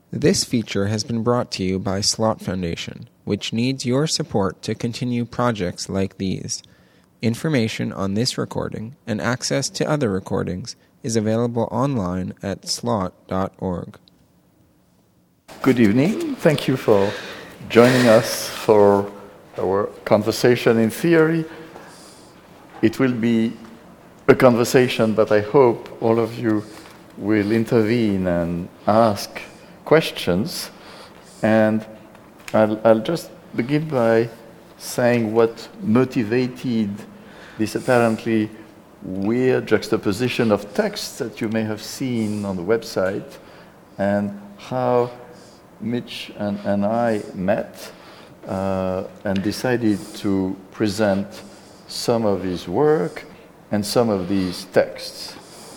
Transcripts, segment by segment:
This feature has been brought to you by Slot Foundation, which needs your support to continue projects like these. Information on this recording and access to other recordings is available online at slot.org. Good evening. Thank you for joining us for our conversation in theory. It will be a conversation, but I hope all of you will intervene and ask questions. And I'll just begin by saying what motivated this apparently weird juxtaposition of texts that you may have seen on the website, and how Mitch and I met and decided to present some of his work and some of these texts.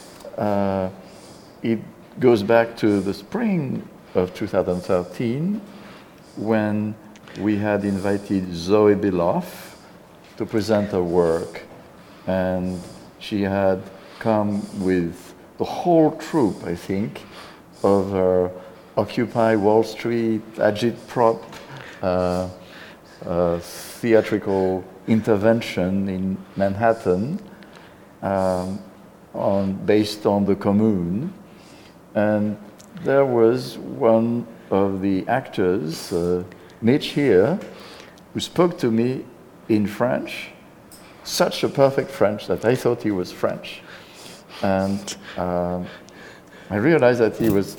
It goes back to the spring of 2013 when we had invited Zoe Beloff to present her work, and she had come with the whole troupe, I think, of her Occupy Wall Street, agitprop, theatrical intervention in Manhattan based on the Commune. And there was one of the actors, Mitch here, who spoke to me in French, such a perfect French that I thought he was French. And I realized that he was,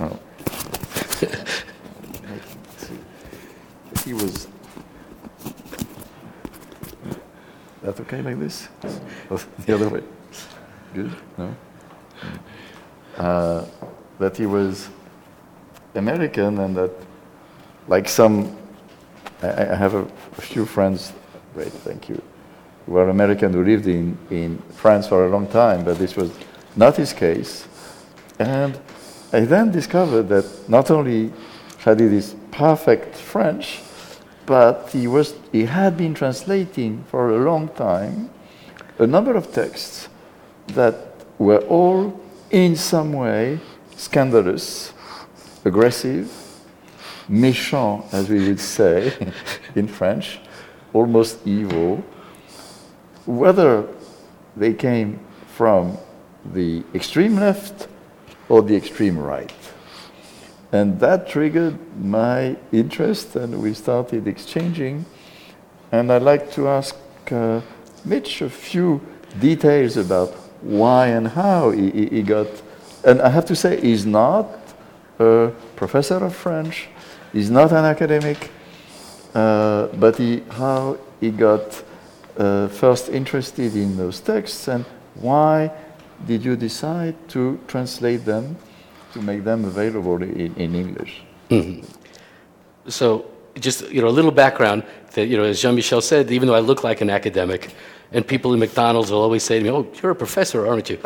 he was, that okay like this? The other way? Good? No? That he was American, and that, like some, I have a few friends, great, thank you, who are American, who lived in France for a long time, but this was not his case. And I then discovered that not only had he this perfect French, but he had been translating for a long time a number of texts that were all in some way scandalous, aggressive, méchant, as we would say in French, almost evil, whether they came from the extreme left or the extreme right. And that triggered my interest, and we started exchanging. And I'd like to ask Mitch a few details about why and how he got. And I have to say, he's not a professor of French, he's not an academic, but how he got first interested in those texts, and why did you decide to translate them, to make them available in English? Mm-hmm. So, just a little background. That as Jean-Michel said, even though I look like an academic, and people in McDonald's will always say to me, "Oh, you're a professor, aren't you?"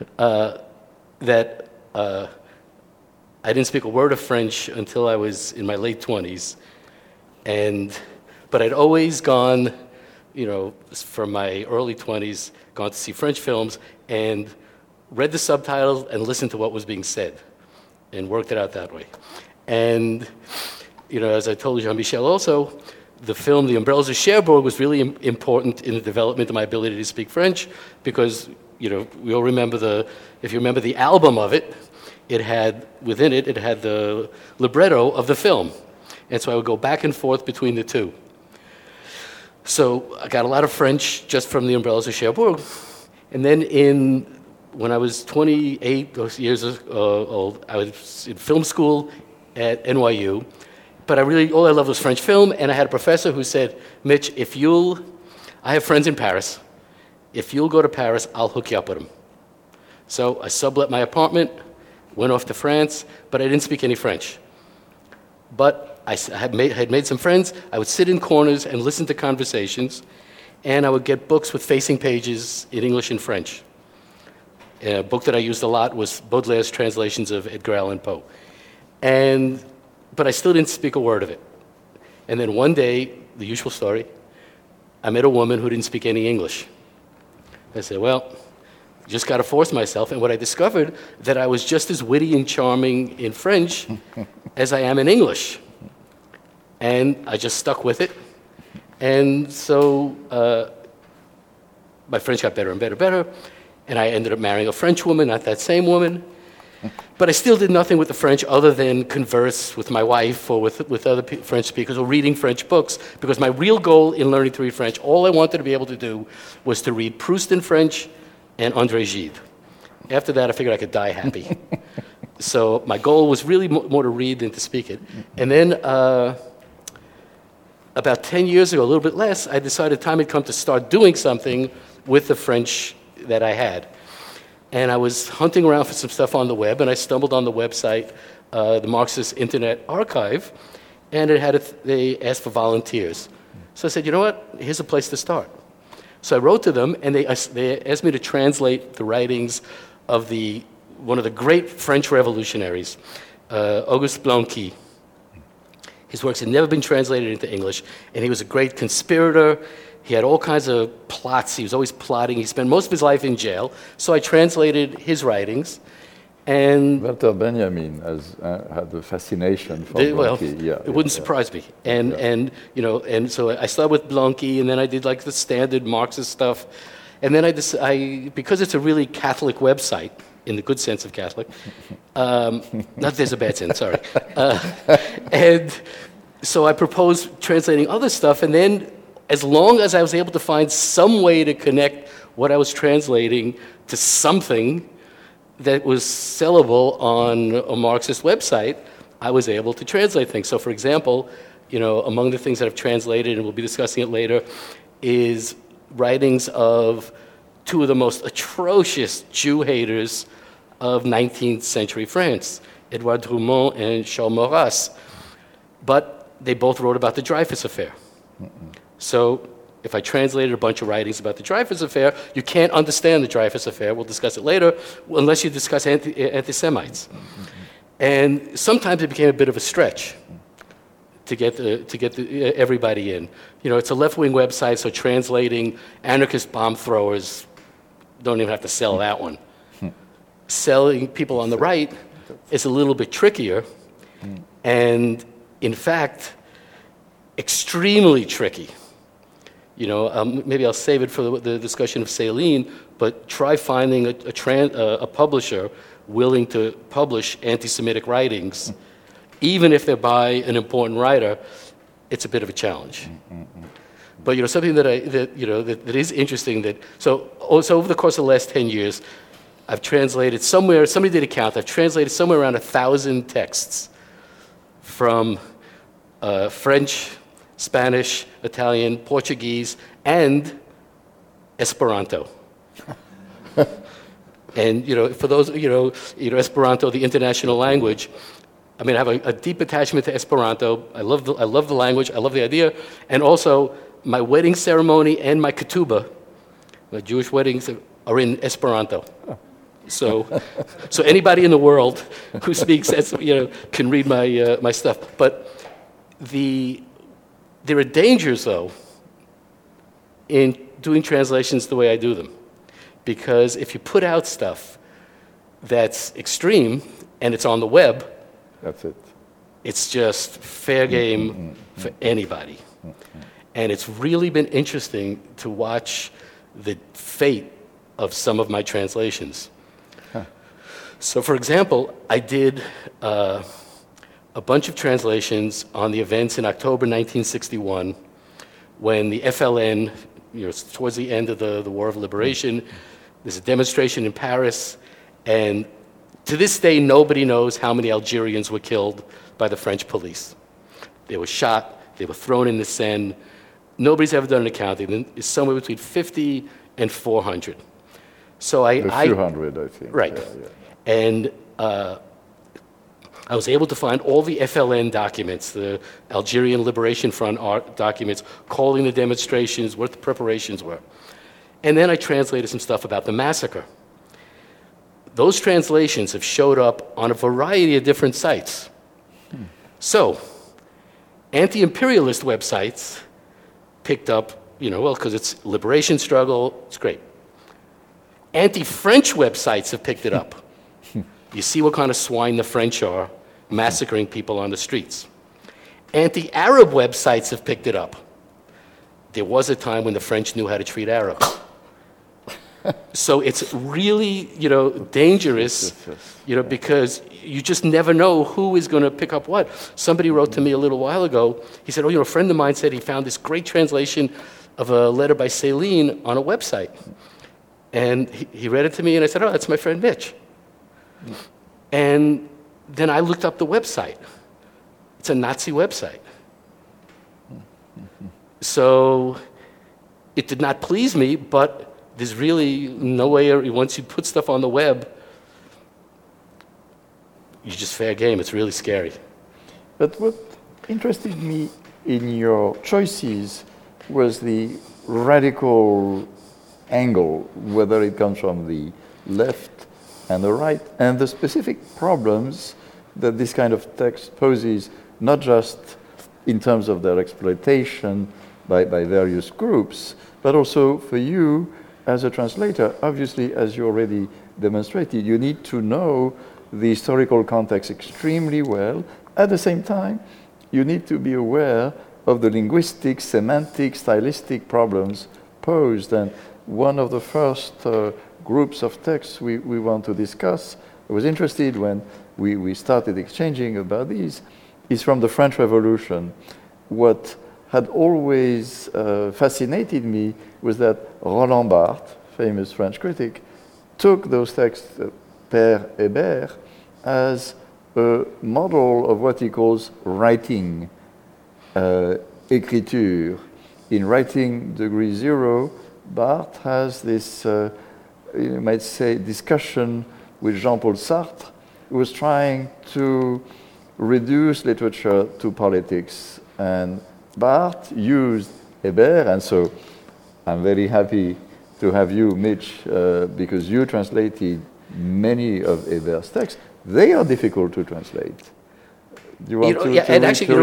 That I didn't speak a word of French until I was in my late 20s, but I'd always gone, from my early 20s, gone to see French films and read the subtitles and listened to what was being said, and worked it out that way. And as I told Jean-Michel also, the film The Umbrellas of Cherbourg was really important in the development of my ability to speak French, because we all remember if you remember the album of it, it had the libretto of the film. And so I would go back and forth between the two. So I got a lot of French just from The Umbrellas of Cherbourg. And then when I was 28 years old, I was in film school at NYU. But all I loved was French film, and I had a professor who said, "Mitch, I have friends in Paris. If you'll go to Paris, I'll hook you up with them." So I sublet my apartment, went off to France, but I didn't speak any French. But I had made some friends. I would sit in corners and listen to conversations, and I would get books with facing pages in English and French. A book that I used a lot was Baudelaire's translations of Edgar Allan Poe. But I still didn't speak a word of it. And then one day, the usual story, I met a woman who didn't speak any English. I said, well, just got to force myself. And what I discovered, that I was just as witty and charming in French as I am in English. And I just stuck with it. And so my French got better and better and better. And I ended up marrying a French woman, not that same woman. But I still did nothing with the French other than converse with my wife or with other French speakers or reading French books, because my real goal in learning to read French, all I wanted to be able to do was to read Proust in French and André Gide. After that, I figured I could die happy. So my goal was really more to read than to speak it. And then about 10 years ago, a little bit less, I decided time had come to start doing something with the French that I had. And I was hunting around for some stuff on the web, and I stumbled on the website, the Marxist Internet Archive, and they asked for volunteers. So I said, you know what, here's a place to start. So I wrote to them, and they asked me to translate the writings of one of the great French revolutionaries, Auguste Blanqui. His works had never been translated into English, and he was a great conspirator. He had all kinds of plots. He was always plotting. He spent most of his life in jail. So I translated his writings. And Walter Benjamin had a fascination for Blanqui. It wouldn't surprise me. And so I started with Blanqui, and then I did like the standard Marxist stuff. And then because it's a really Catholic website, in the good sense of Catholic, not there's a bad sense, sorry. And so I proposed translating other stuff, and then as long as I was able to find some way to connect what I was translating to something that was sellable on a Marxist website, I was able to translate things. So for example, among the things that I've translated, and we'll be discussing it later, is writings of two of the most atrocious Jew haters of 19th century France, Edouard Drumont and Charles Maurras. But they both wrote about the Dreyfus Affair. So if I translated a bunch of writings about the Dreyfus Affair, you can't understand the Dreyfus Affair, we'll discuss it later, unless you discuss anti-Semites. And sometimes it became a bit of a stretch to get everybody in. It's a left-wing website, so translating anarchist bomb throwers, don't even have to sell that one. Selling people on the right is a little bit trickier, and in fact, extremely tricky. Maybe I'll save it for the discussion of Céline, but try finding a publisher willing to publish anti-Semitic writings, even if they're by an important writer. It's a bit of a challenge. But something that is interesting so over the course of the last 10 years, I've translated somebody did a count, I've translated somewhere around 1,000 texts from French, Spanish, Italian, Portuguese, and Esperanto. And for those, Esperanto, the international language. I mean, I have a deep attachment to Esperanto. I love the language. I love the idea, and also my wedding ceremony and my ketubah, my Jewish weddings, are in Esperanto. So anybody in the world who speaks, can read my stuff. But there are dangers, though, in doing translations the way I do them. Because if you put out stuff that's extreme and it's on the web, that's it. It's just fair game for anybody. And it's really been interesting to watch the fate of some of my translations. So, for example, I did a bunch of translations on the events in October 1961 when the FLN, towards the end of the War of Liberation, there's a demonstration in Paris, and to this day, nobody knows how many Algerians were killed by the French police. They were shot, they were thrown in the Seine. Nobody's ever done an accounting. It's somewhere between 50 and 400. So a few hundred, I think. Right. Yeah. And I was able to find all the FLN documents, the Algerian Liberation Front documents, calling the demonstrations, what the preparations were. And then I translated some stuff about the massacre. Those translations have showed up on a variety of different sites. So, anti-imperialist websites picked up, because it's liberation struggle, it's great. Anti-French websites have picked it up. You see what kind of swine the French are. massacring people on the streets. Anti-Arab websites have picked it up. There was a time when the French knew how to treat Arabs. So it's really, dangerous, because you just never know who is going to pick up what. Somebody wrote to me a little while ago. He said, a friend of mine said he found this great translation of a letter by Céline on a website. And he read it to me, and I said, that's my friend Mitch. And then I looked up the website. It's a Nazi website. So it did not please me, but there's really no way, once you put stuff on the web, you just fair game. It's really scary. But what interested me in your choices was the radical angle, whether it comes from the left and the right, and the specific problems that this kind of text poses, not just in terms of their exploitation by various groups, but also for you as a translator. Obviously, as you already demonstrated, you need to know the historical context extremely well. At the same time, you need to be aware of the linguistic, semantic, stylistic problems posed. And one of the first groups of texts we want to discuss, I was interested when we started exchanging about these, is from the French Revolution. What had always fascinated me was that Roland Barthes, famous French critic, took those texts, Père Hébert, as a model of what he calls writing, écriture. In Writing Degree Zero, Barthes has this, you might say, discussion with Jean-Paul Sartre, who was trying to reduce literature to politics. And Barthes used Hébert, and so I'm very happy to have you, Mitch, because you translated many of Hébert's texts. They are difficult to translate. Do you want to and read, actually,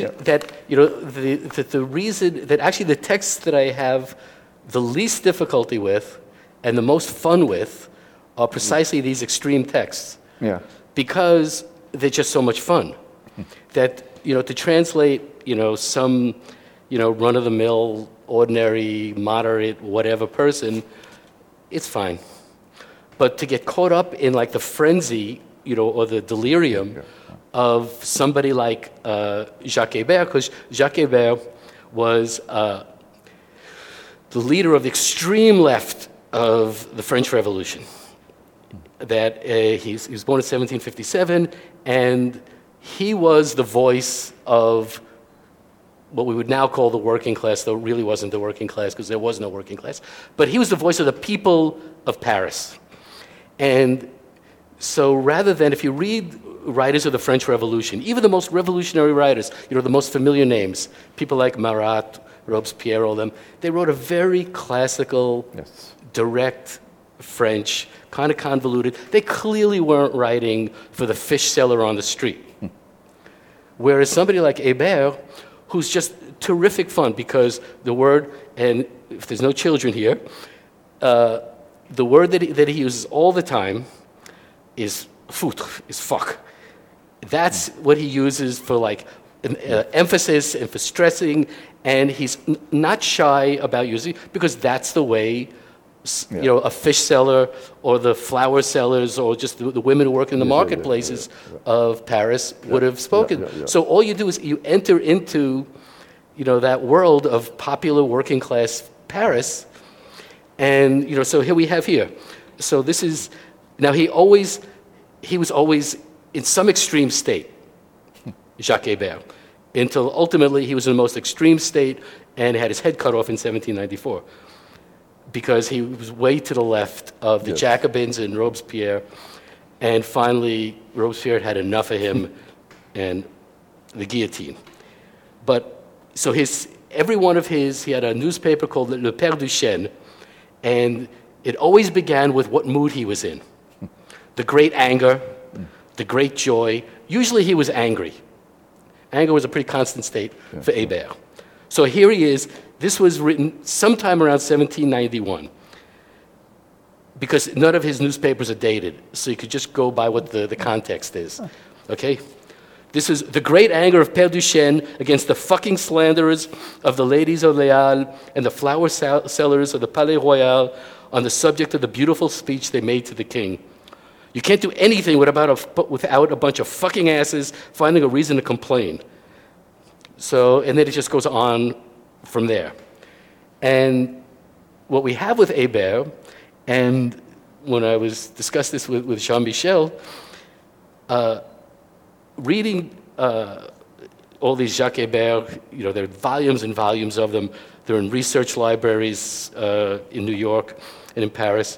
the reason that actually the texts that I have the least difficulty with and the most fun with are precisely these extreme texts. Yeah. Because they're just so much fun. That, to translate, some, run-of-the-mill, ordinary, moderate, whatever person, it's fine. But to get caught up in, like, the frenzy, or the delirium of somebody like Jacques Hébert, because Jacques Hébert was the leader of the extreme left of the French Revolution. That he was born in 1757, and he was the voice of what we would now call the working class, though it really wasn't the working class because there was no working class. But he was the voice of the people of Paris. And so rather than, if you read writers of the French Revolution, even the most revolutionary writers, the most familiar names, people like Marat, Robespierre, all them, they wrote a very classical, direct French, kind of convoluted. They clearly weren't writing for the fish seller on the street. Whereas somebody like Hébert, who's just terrific fun, because the word, and if there's no children here, the word that he uses all the time is foutre, is fuck. That's what he uses for like emphasis and for stressing, and he's not shy about using it because that's the way a fish seller or the flower sellers or just the women who work in the marketplaces of Paris would have spoken. So all you do is you enter into, that world of popular working class Paris, and so here we have here. So this is now he was always in some extreme state, Jacques Hébert, until ultimately he was in the most extreme state and had his head cut off in 1794. Because he was way to the left of the Jacobins and Robespierre, and finally Robespierre had enough of him and the guillotine. But so every one of he had a newspaper called Le Père Duchesne, and it always began with what mood he was in. The great anger, the great joy. Usually he was angry. Anger was a pretty constant state for Hébert. So here he is. This was written sometime around 1791, because none of his newspapers are dated, so you could just go by what the context is. Okay? This is the great anger of Père Duchesne against the fucking slanderers of the Ladies Orléans and the flower sellers of the Palais Royal on the subject of the beautiful speech they made to the king. You can't do anything without a bunch of fucking asses finding a reason to complain. So, and then it just goes on from there. And what we have with Hébert, and when I was discussed this with Jean-Michel, reading all these Jacques Hébert, there are volumes and volumes of them. They're in research libraries in New York and in Paris.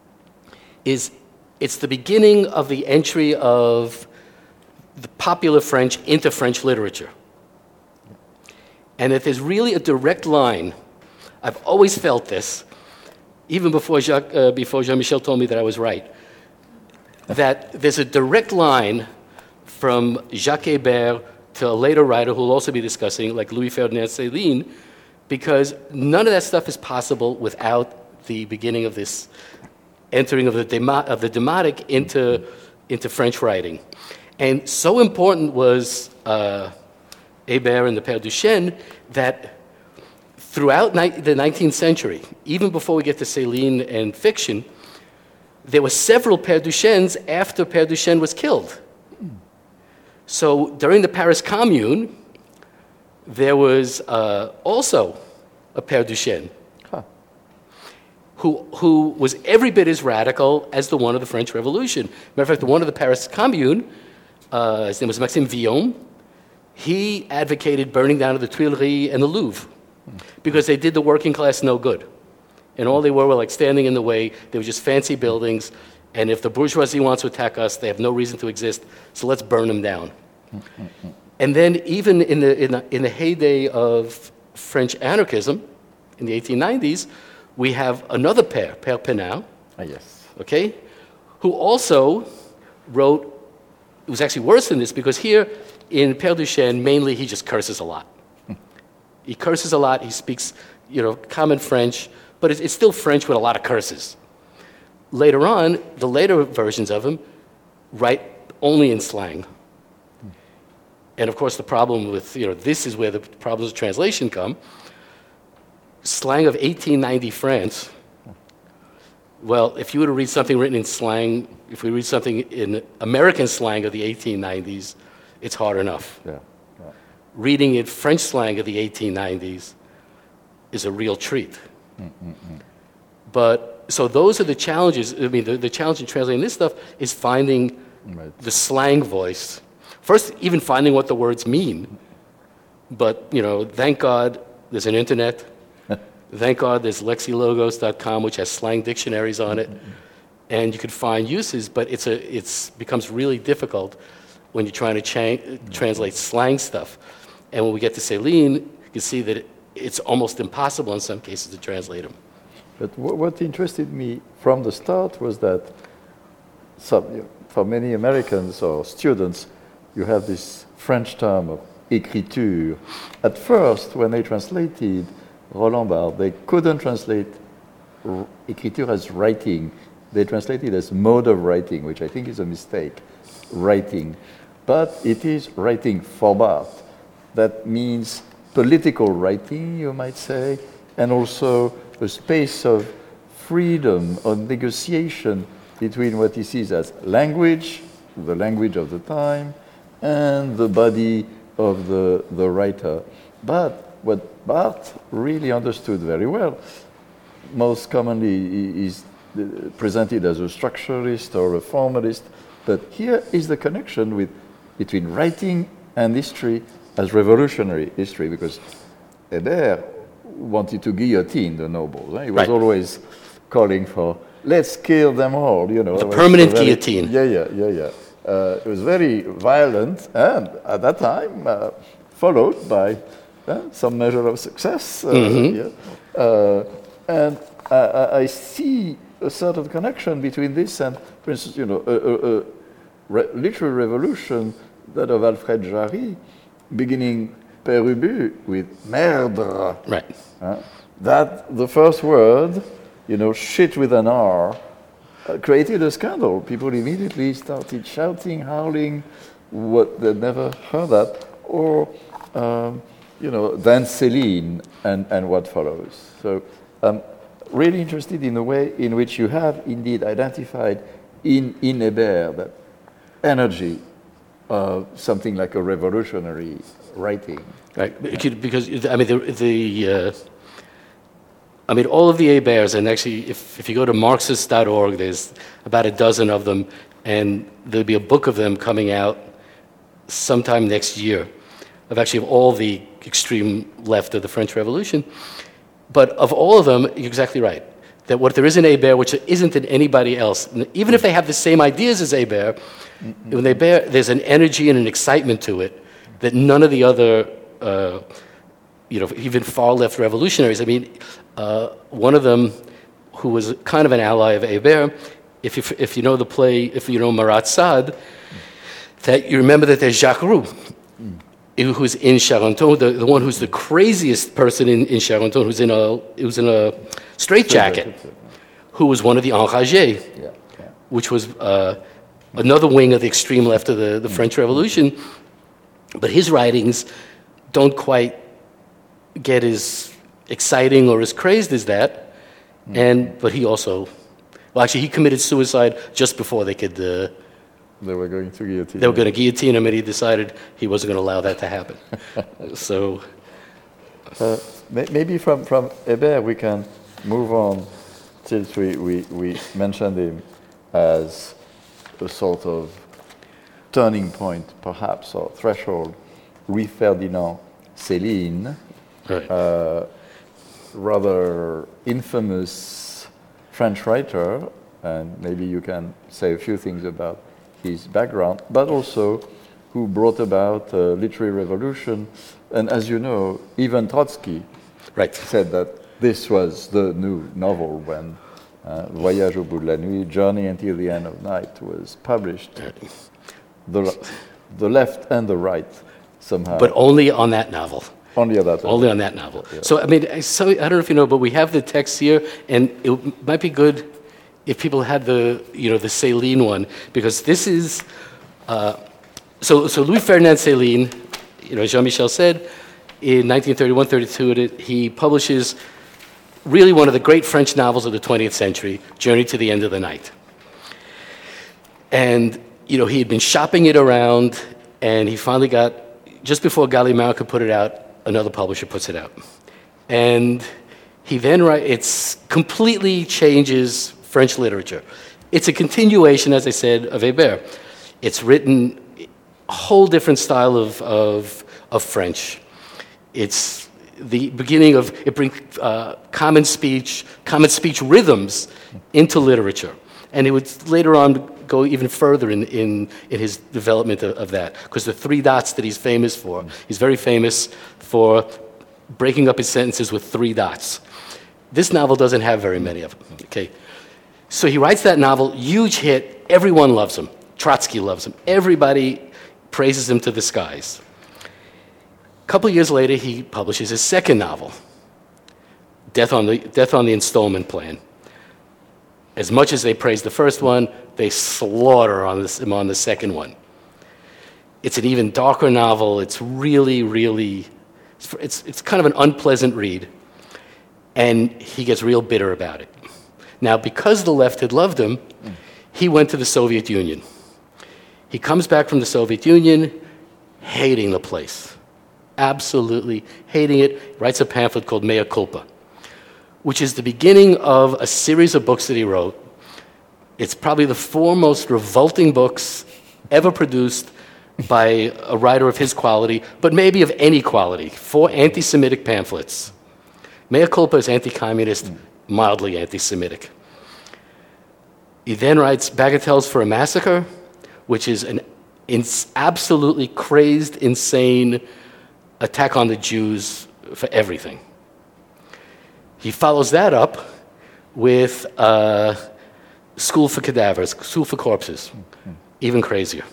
It's the beginning of the entry of the popular French into French literature. And if there's really a direct line, I've always felt this, even before Jean-Michel told me that I was right, that there's a direct line from Jacques Hébert to a later writer who will also be discussing, like Louis-Ferdinand Céline, because none of that stuff is possible without the beginning of this entering of the demotic into French writing. And so important was Hébert and the Père Duchesne that throughout the 19th century, even before we get to Céline and fiction, there were several Père Duchesnes after Père Duchesne was killed. So during the Paris Commune, there was also a Père Duchesne who was every bit as radical as the one of the French Revolution. Matter of fact, the one of the Paris Commune, his name was Maxime Villon, he advocated burning down of the Tuileries and the Louvre because they did the working class no good. And all they were like standing in the way. They were just fancy buildings. And if the bourgeoisie wants to attack us, they have no reason to exist, so let's burn them down. And then even in the heyday of French anarchism, in the 1890s, we have another Père Penau, Yes. okay, who also wrote, it was actually worse than this, because here in Père Duchesne, mainly he just curses a lot. He curses a lot, he speaks, common French, but it's still French with a lot of curses. Later on, the later versions of him write only in slang. And of course, the problem with, this is where the problems of translation come. Slang of 1890 France. Well, if you were to read something written in slang, if we read something in American slang of the 1890s, it's hard enough. Yeah. Reading in French slang of the 1890s is a real treat. But, so those are the challenges. I mean, the challenge in translating this stuff is finding the slang voice. First, even finding what the words mean. But, thank God there's an internet. Thank God there's lexilogos.com, which has slang dictionaries on it. And you can find uses, but it becomes really difficult when you're trying to translate slang stuff. And when we get to Céline, you can see that it's almost impossible in some cases to translate them. But what interested me from the start was that for many Americans or students, you have this French term of écriture. At first, when they translated Roland Barthes, they couldn't translate écriture as writing. They translated as mode of writing, which I think is a mistake, writing. But it is writing for Barthes. That means political writing, you might say, and also a space of freedom, of negotiation between what he sees as language, the language of the time, and the body of the writer. But what Barthes really understood very well, most commonly is presented as a structuralist or a formalist, but here is the connection between writing and history as revolutionary history, because Hébert wanted to guillotine the nobles. He was always calling for, let's kill them all, The permanent guillotine. Yeah. It was very violent, and at that time, followed by some measure of success. And I see a certain connection between this and, for instance, a literary revolution, that of Alfred Jarry, beginning Père Ubu with merdre. Right. That the first word, shit with an R, created a scandal. People immediately started shouting, howling, what they never heard that, or then Céline and what follows. So I'm really interested in the way in which you have indeed identified in Hébert that energy of something like a revolutionary writing. Right, because I mean all of the Héberts, and actually if you go to Marxist.org, there's about a dozen of them, and there'll be a book of them coming out sometime next year, of all the extreme left of the French Revolution. But of all of them, you're exactly right, that what there is in Hébert, which isn't in anybody else, even if they have the same ideas as Hébert, when there's an energy and an excitement to it that none of the other, even far left revolutionaries. I mean, one of them, who was kind of an ally of Hébert, if you know the play, if you know Marat Sade, that you remember that there's Jacques Roux, who's in Charenton, the one who's the craziest person in Charenton, who's in a straitjacket, who was one of the Enragés, which was another wing of the extreme left of the French Revolution. But his writings don't quite get as exciting or as crazed as that. But he also, he committed suicide just before they could. They were going to guillotine. They were going to guillotine him, and he decided he wasn't going to allow that to happen. So, maybe from Hébert we can move on, since we mentioned him as a sort of turning point, perhaps, or threshold. Louis Ferdinand Céline, right. Rather infamous French writer, and maybe you can say a few things about his background, but also who brought about a literary revolution. And as you know, even Trotsky said that this was the new novel when Voyage au bout de la nuit, Journey until the end of night was published. The left and the right somehow. But only on that novel. Only on that novel. Only on that novel. Yeah. So, I don't know if you know, but we have the text here, and it might be good if people had the Céline one, because this is, so Louis Ferdinand Céline, Jean-Michel said, in 1931-32, he publishes really one of the great French novels of the 20th century, Journey to the End of the Night. And, he had been shopping it around, and he finally got, just before Gallimard could put it out, another publisher puts it out. And he then it completely changes French literature. It's a continuation, as I said, of Hébert. It's written a whole different style of French. It's the beginning of, it brings common speech rhythms into literature. And it would later on go even further in his development of that, because the three dots that he's famous for, he's very famous for breaking up his sentences with three dots. This novel doesn't have very many of them, okay? So he writes that novel, huge hit, everyone loves him. Trotsky loves him. Everybody praises him to the skies. A couple years later, he publishes his second novel, Death on the Installment Plan. As much as they praise the first one, they slaughter him on the second one. It's an even darker novel. It's really, really, it's kind of an unpleasant read. And he gets real bitter about it. Now, because the left had loved him, he went to the Soviet Union. He comes back from the Soviet Union hating the place, absolutely hating it, writes a pamphlet called Mea Culpa, which is the beginning of a series of books that he wrote. It's probably the four most revolting books ever produced by a writer of his quality, but maybe of any quality, 4 anti-Semitic pamphlets. Mea Culpa is anti-communist, mildly anti-Semitic. He then writes Bagatelles for a Massacre, which is an absolutely crazed, insane attack on the Jews for everything. He follows that up with School for Cadavers, School for Corpses, even crazier.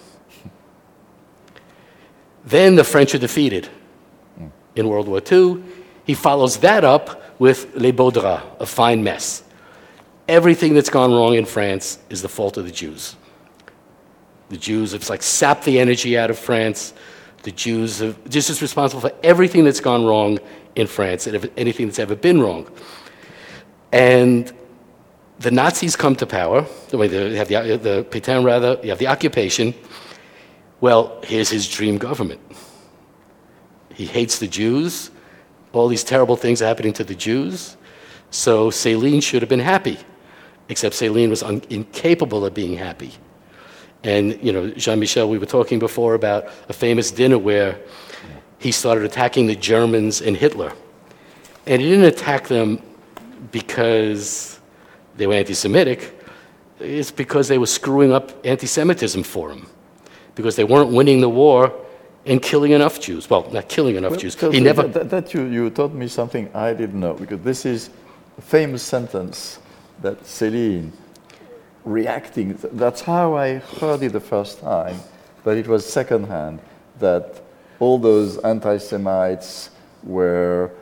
Then the French are defeated in World War II. He follows that up with Les Beaux Draps, A Fine Mess. Everything that's gone wrong in France is the fault of the Jews. The Jews have like sapped the energy out of France. The Jews have just as responsible for everything that's gone wrong in France and anything that's ever been wrong. And the Nazis come to power. They have the Pétain, rather. You have the occupation. Well, here's his dream government. He hates the Jews. All these terrible things are happening to the Jews. So Céline should have been happy, except Céline was incapable of being happy. And, Jean-Michel, we were talking before about a famous dinner where he started attacking the Germans and Hitler. And he didn't attack them because they were anti-Semitic. It's because they were screwing up anti-Semitism for him, because they weren't winning the war and killing enough Jews. Well, not killing enough Jews. He never. You taught me something I didn't know, because this is a famous sentence that Céline reacting. That's how I heard it the first time, but it was secondhand, that all those anti-Semites were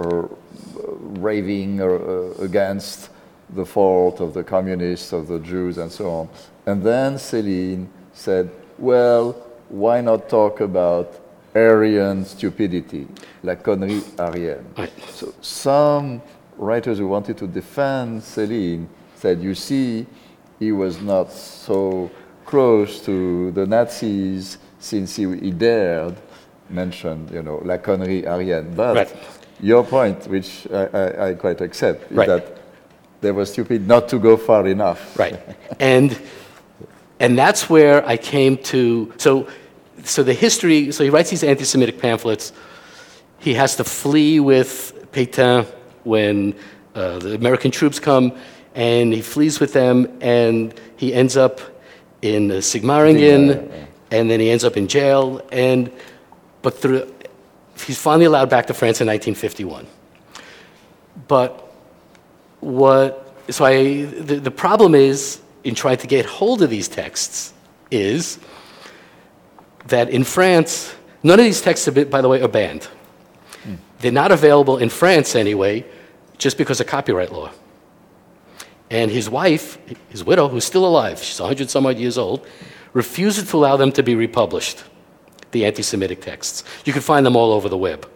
raving against the fault of the communists, of the Jews, and so on. And then Céline said, well, why not talk about Aryan stupidity, la connerie aryenne? Right. So some writers who wanted to defend Céline said, you see, he was not so close to the Nazis since he dared mention, la connerie aryenne. But right. Your point, which I quite accept, is right. that they were stupid not to go far enough. Right. And that's where I came to, so the history, so he writes these anti-Semitic pamphlets. He has to flee with Pétain when the American troops come, and he flees with them, and he ends up in Sigmaringen, and then he ends up in jail, but he's finally allowed back to France in 1951. But the problem is, in trying to get hold of these texts, is that in France, none of these texts, by the way, are banned. They're not available in France anyway, just because of copyright law. And his wife, his widow, who's still alive, she's 100-some-odd years old, refuses to allow them to be republished, the anti-Semitic texts. You can find them all over the web.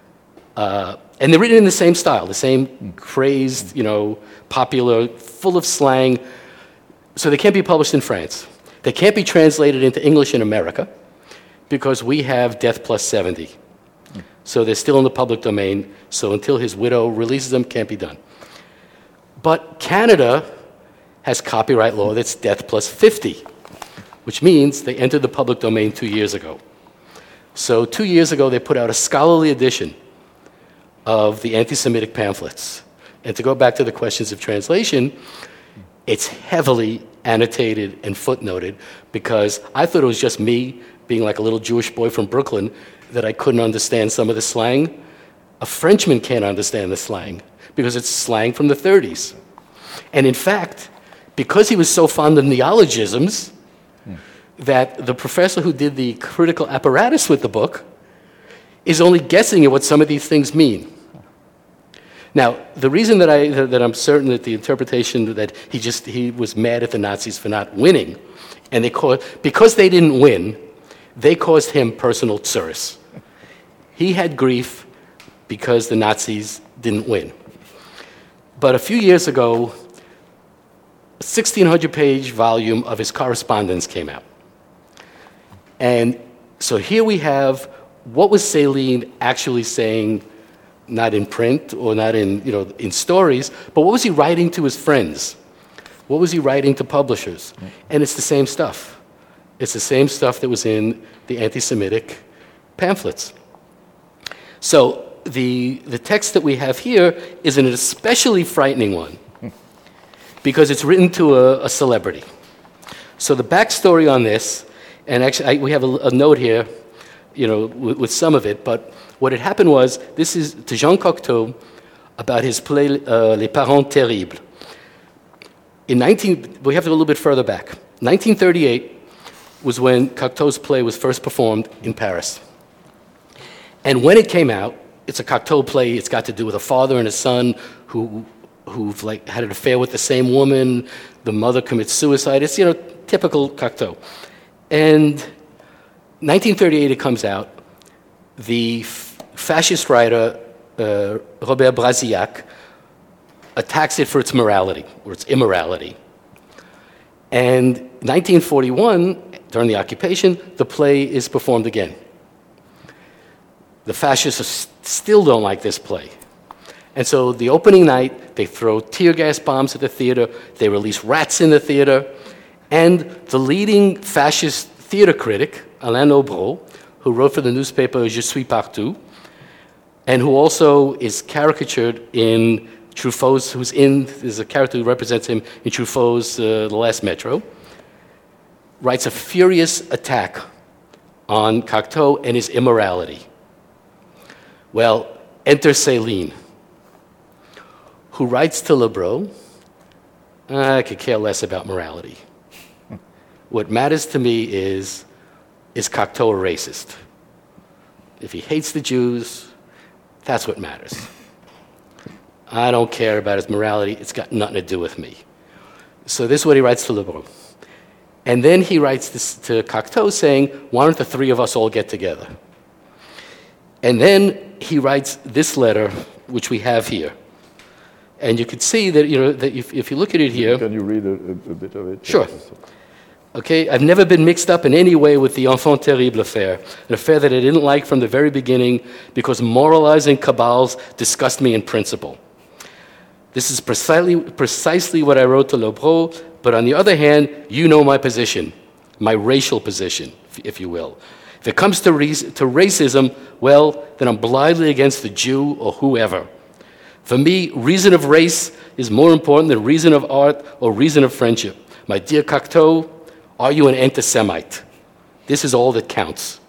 And they're written in the same style, the same crazed, popular, full of slang. So they can't be published in France. They can't be translated into English in America because we have Death Plus 70. So they're still in the public domain. So until his widow releases them, can't be done. But Canada has copyright law that's Death Plus 50, which means they entered the public domain 2 years ago. So 2 years ago, they put out a scholarly edition of the anti-Semitic pamphlets. And to go back to the questions of translation, it's heavily annotated and footnoted, because I thought it was just me, being like a little Jewish boy from Brooklyn, that I couldn't understand some of the slang. A Frenchman can't understand the slang, because it's slang from the 30s. And in fact, because he was so fond of neologisms, that the professor who did the critical apparatus with the book is only guessing at what some of these things mean. Now, the reason that I'm certain that the interpretation that he was mad at the Nazis for not winning, and because they didn't win, they caused him personal tsuris. He had grief because the Nazis didn't win. But a few years ago, a 1,600-page volume of his correspondence came out. And so here we have, what was Céline actually saying, not in print or not in stories, but what was he writing to his friends? What was he writing to publishers? And it's the same stuff. It's the same stuff that was in the anti-Semitic pamphlets. So the text that we have here is an especially frightening one because it's written to a celebrity. So the backstory on this, and actually we have a note here, with some of it, but what had happened was, this is to Jean Cocteau about his play Les Parents Terribles. We have to go a little bit further back. 1938 was when Cocteau's play was first performed in Paris. And when it came out, it's a Cocteau play. It's got to do with a father and a son who had an affair with the same woman. The mother commits suicide. It's typical Cocteau. And 1938 it comes out. The fascist writer Robert Brasillac attacks it for its morality, or its immorality. And 1941, during the occupation, the play is performed again. The fascists still don't like this play. And so the opening night, they throw tear gas bombs at the theater, they release rats in the theater, and the leading fascist theater critic, Alain Aubreau, who wrote for the newspaper Je suis partout, and who also is caricatured in Truffaut's, there's a character who represents him in Truffaut's The Last Metro, writes a furious attack on Cocteau and his immorality. Well, enter Céline, who writes to Lebreau, I could care less about morality. What matters to me is Cocteau a racist? If he hates the Jews, that's what matters. I don't care about his morality. It's got nothing to do with me. So this is what he writes to Lebreau. And then he writes this to Cocteau saying, why don't the three of us all get together? And then he writes this letter, which we have here. And you can see that, that if you look at it here... Can you read a bit of it? Sure. Okay, I've never been mixed up in any way with the enfant terrible affair, an affair that I didn't like from the very beginning because moralizing cabals disgust me in principle. This is precisely what I wrote to Lebreau, but on the other hand, you know my position, my racial position, if you will. If it comes to racism, well, then I'm blindly against the Jew or whoever. For me, reason of race is more important than reason of art or reason of friendship. My dear Cocteau, are you an anti-Semite? This is all that counts.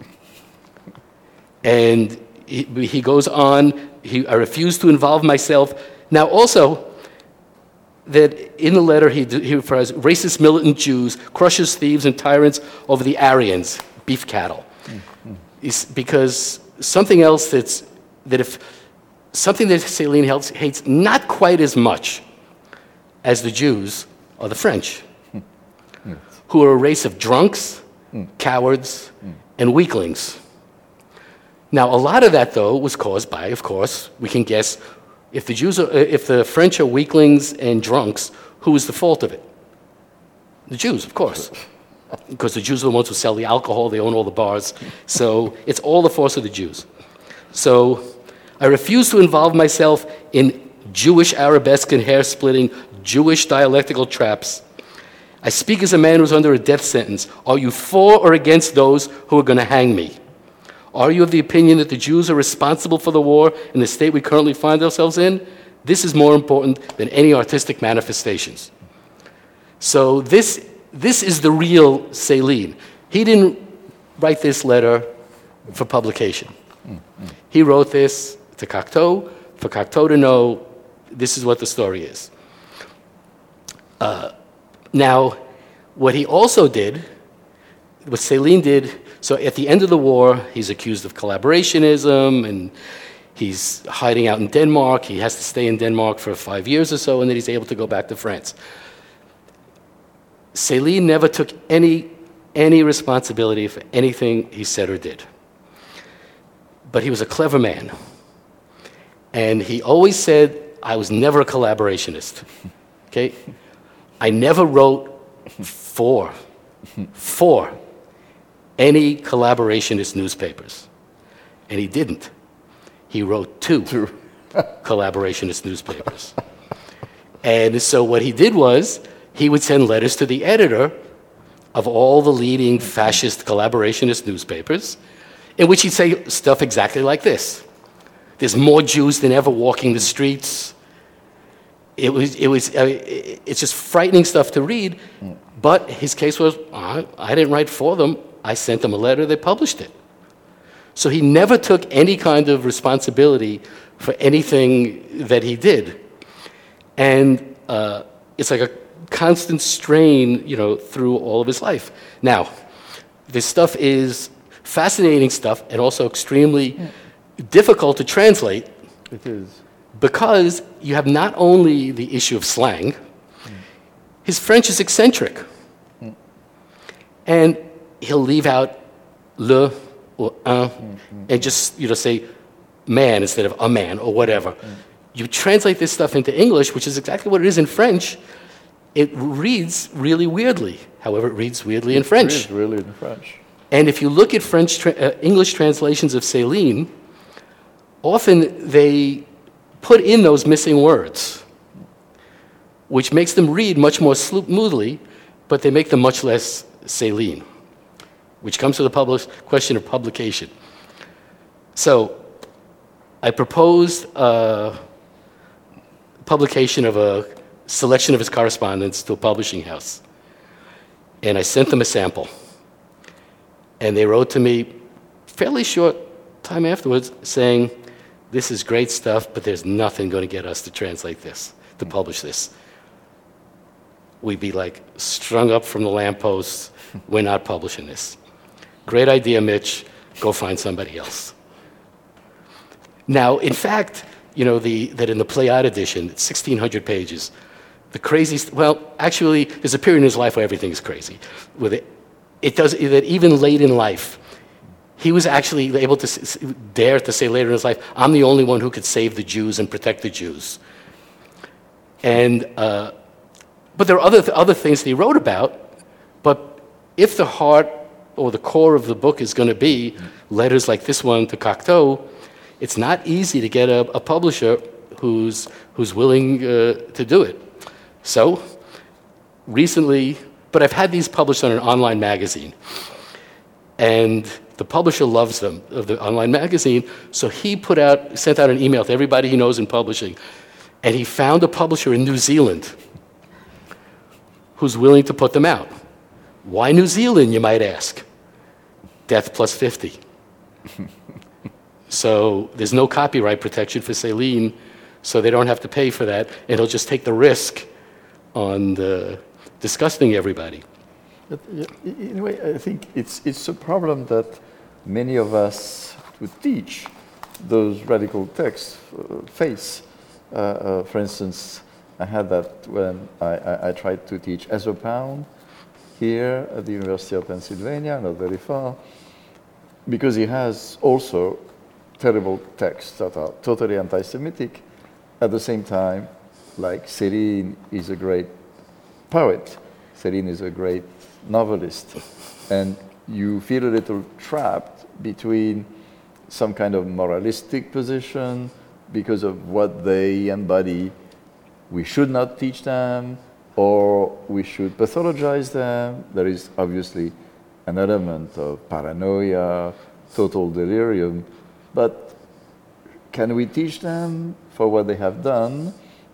And he goes on, I refuse to involve myself. Now also, that in the letter he refers racist militant Jews, crushes thieves and tyrants over the Aryans, beef cattle. Because something else something that Céline hates not quite as much as the Jews are the French, who are a race of drunks, cowards, and weaklings. Now, a lot of that, though, was caused by, of course, we can guess, if the French are weaklings and drunks, who is the fault of it? The Jews, of course. Because the Jews are the ones who sell the alcohol, they own all the bars. So it's all the force of the Jews. So I refuse to involve myself in Jewish arabesque and hair-splitting Jewish dialectical traps. I speak as a man who's under a death sentence. Are you for or against those who are going to hang me? Are you of the opinion that the Jews are responsible for the war and the state we currently find ourselves in? This is more important than any artistic manifestations. So this is the real Céline. He didn't write this letter for publication. He wrote this to Cocteau, for Cocteau to know this is what the story is. Now, what he also did, what Céline did, so at the end of the war, he's accused of collaborationism, and he's hiding out in Denmark. He has to stay in Denmark for 5 years or so, and then he's able to go back to France. Céline never took any responsibility for anything he said or did. But he was a clever man. And he always said, I was never a collaborationist. Okay? I never wrote for any collaborationist newspapers. And he didn't. He wrote two collaborationist newspapers. And so what he did was, he would send letters to the editor of all the leading fascist collaborationist newspapers, in which he'd say stuff exactly like this. There's more Jews than ever walking the streets. It's just frightening stuff to read, but his case was, I didn't write for them. I sent them a letter, they published it. So he never took any kind of responsibility for anything that he did. And it's like a constant strain, through all of his life. Now, this stuff is fascinating stuff and also extremely difficult to translate. It is. Because you have not only the issue of slang, his French is eccentric. And he'll leave out le or un and just, say man instead of a man or whatever. You translate this stuff into English, which is exactly what it is in French. It reads really weirdly. However, it reads weirdly in French. It reads really in French. And if you look at English translations of Céline, often they put in those missing words, which makes them read much more smoothly, but they make them much less Céline, which comes to the question of publication. So I proposed publication of a selection of his correspondence to a publishing house. And I sent them a sample. And they wrote to me fairly short time afterwards saying, this is great stuff, but there's nothing going to get us to translate this, to publish this. We'd be like strung up from the lampposts. We're not publishing this. Great idea, Mitch. Go find somebody else. Now, in fact, that in the Pléiade edition, it's 1,600 pages. The craziest, actually, there's a period in his life where everything is crazy. It does that even late in life. He was actually able to dare to say later in his life, I'm the only one who could save the Jews and protect the Jews. And but there are other things that he wrote about. But if the heart or the core of the book is going to be letters like this one to Cocteau, it's not easy to get a publisher who's willing to do it. So recently, but I've had these published on an online magazine, and the publisher loves them, of the online magazine, so he sent out an email to everybody he knows in publishing, and he found a publisher in New Zealand who's willing to put them out. Why New Zealand, you might ask? Death plus 50. So there's no copyright protection for Céline, so they don't have to pay for that, and he'll just take the risk on disgusting everybody. But in a way, I think it's a problem that many of us who teach those radical texts face. For instance, I had that when I tried to teach Ezra Pound here at the University of Pennsylvania, not very far, because he has also terrible texts that are totally anti-Semitic. At the same time, like Céline is a great poet, Céline is a great novelist, and you feel a little trapped between some kind of moralistic position because of what they embody. We should not teach them, or we should pathologize them. There is obviously an element of paranoia, total delirium, but can we teach them for what they have done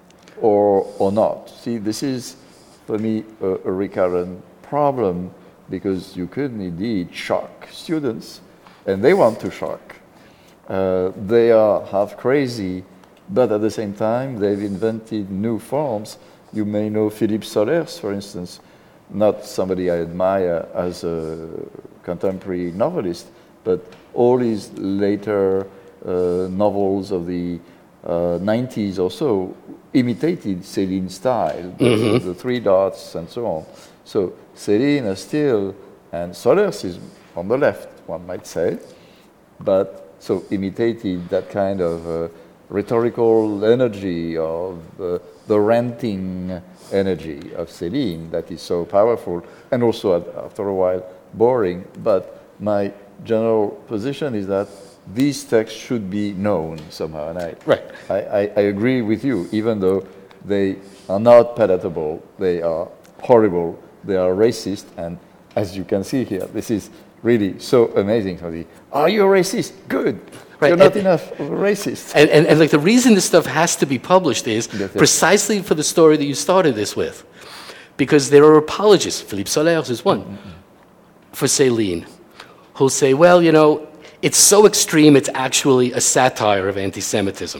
or not? See, this is, for me, a recurrent problem, because you could indeed shock students, and they want to shock. They are half crazy, but at the same time, they've invented new forms. You may know Philippe Solers, for instance, not somebody I admire as a contemporary novelist, but all his later novels of the 90s or so imitated Céline's style, the three dots and so on. So Céline is still, and Solers is on the left, one might say, but so imitated that kind of rhetorical energy of the ranting energy of Céline that is so powerful, and also after a while boring. But my general position is that these texts should be known somehow, and I agree with you, even though they are not palatable, they are horrible, they are racist, and as you can see here, this is really so amazing for me. Are you a racist? Good. Right. You're not enough of a racist. And like the reason this stuff has to be published is precisely for the story that you started this with. Because there are apologists, Philippe Solers is one, for Céline, who'll say, well, you know, it's so extreme, it's actually a satire of anti-Semitism.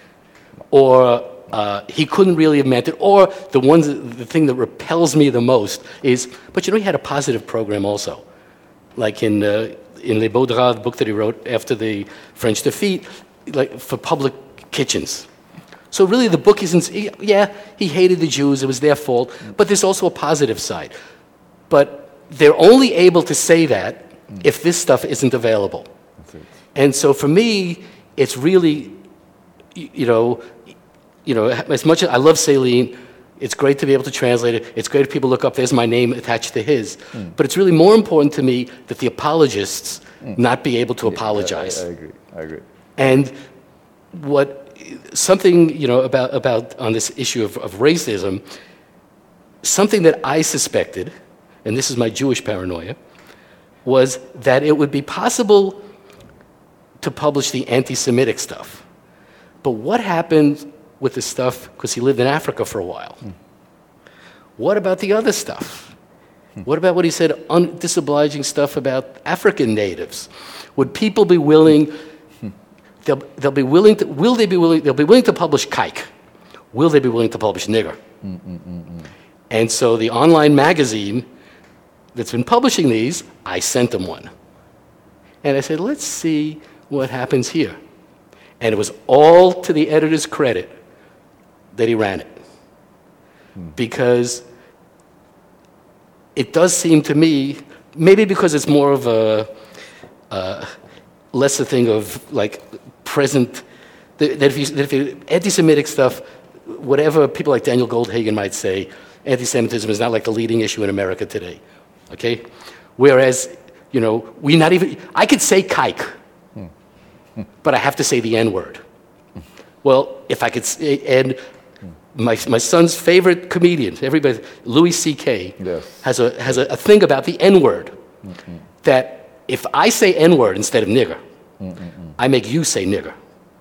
Or he couldn't really have meant it. Or the thing that repels me the most is, but you know, he had a positive program also. Like in Les Beaux Draps, the book that he wrote after the French defeat, like for public kitchens. So really the book isn't, he hated the Jews, it was their fault, but there's also a positive side. But they're only able to say that if this stuff isn't available. And so for me, it's really, as much as I love Céline, it's great to be able to translate it. It's great if people look up, there's my name attached to his. But it's really more important to me that the apologists not be able to apologize. I agree. And something, about on this issue of racism, something that I suspected, and this is my Jewish paranoia, was that it would be possible to publish the anti-Semitic stuff. But what happened with the stuff, because he lived in Africa for a while? What about the other stuff? What about what he said, disobliging stuff about African natives? Would people be willing, they'll be willing to publish kike. Will they be willing to publish nigger? And so the online magazine that's been publishing these, I sent them one. And I said, let's see what happens here. And it was all to the editor's credit that he ran it. Because it does seem to me, maybe because it's more of less a thing of like present, that if you anti-Semitic stuff, whatever people like Daniel Goldhagen might say, anti-Semitism is not like the leading issue in America today, okay? Whereas, I could say kike, but I have to say the N-word. Well, if I could say, and my son's favorite comedian, everybody, Louis C.K., has a thing about the N-word, that if I say N-word instead of nigger, I make you say nigger.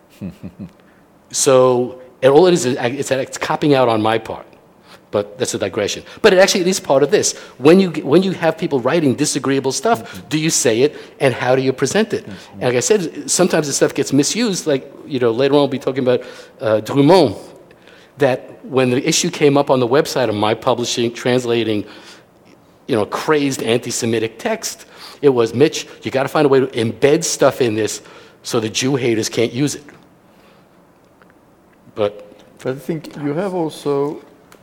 So, and all it is it's copping out on my part. But that's a digression. But it is part of this. When you have people writing disagreeable stuff, do you say it, and how do you present it? And like I said, sometimes this stuff gets misused. Like, later on we'll be talking about Drummond, that when the issue came up on the website of my publishing, translating, crazed anti-Semitic text, it was, Mitch, you got to find a way to embed stuff in this so the Jew haters can't use it. But I think you have also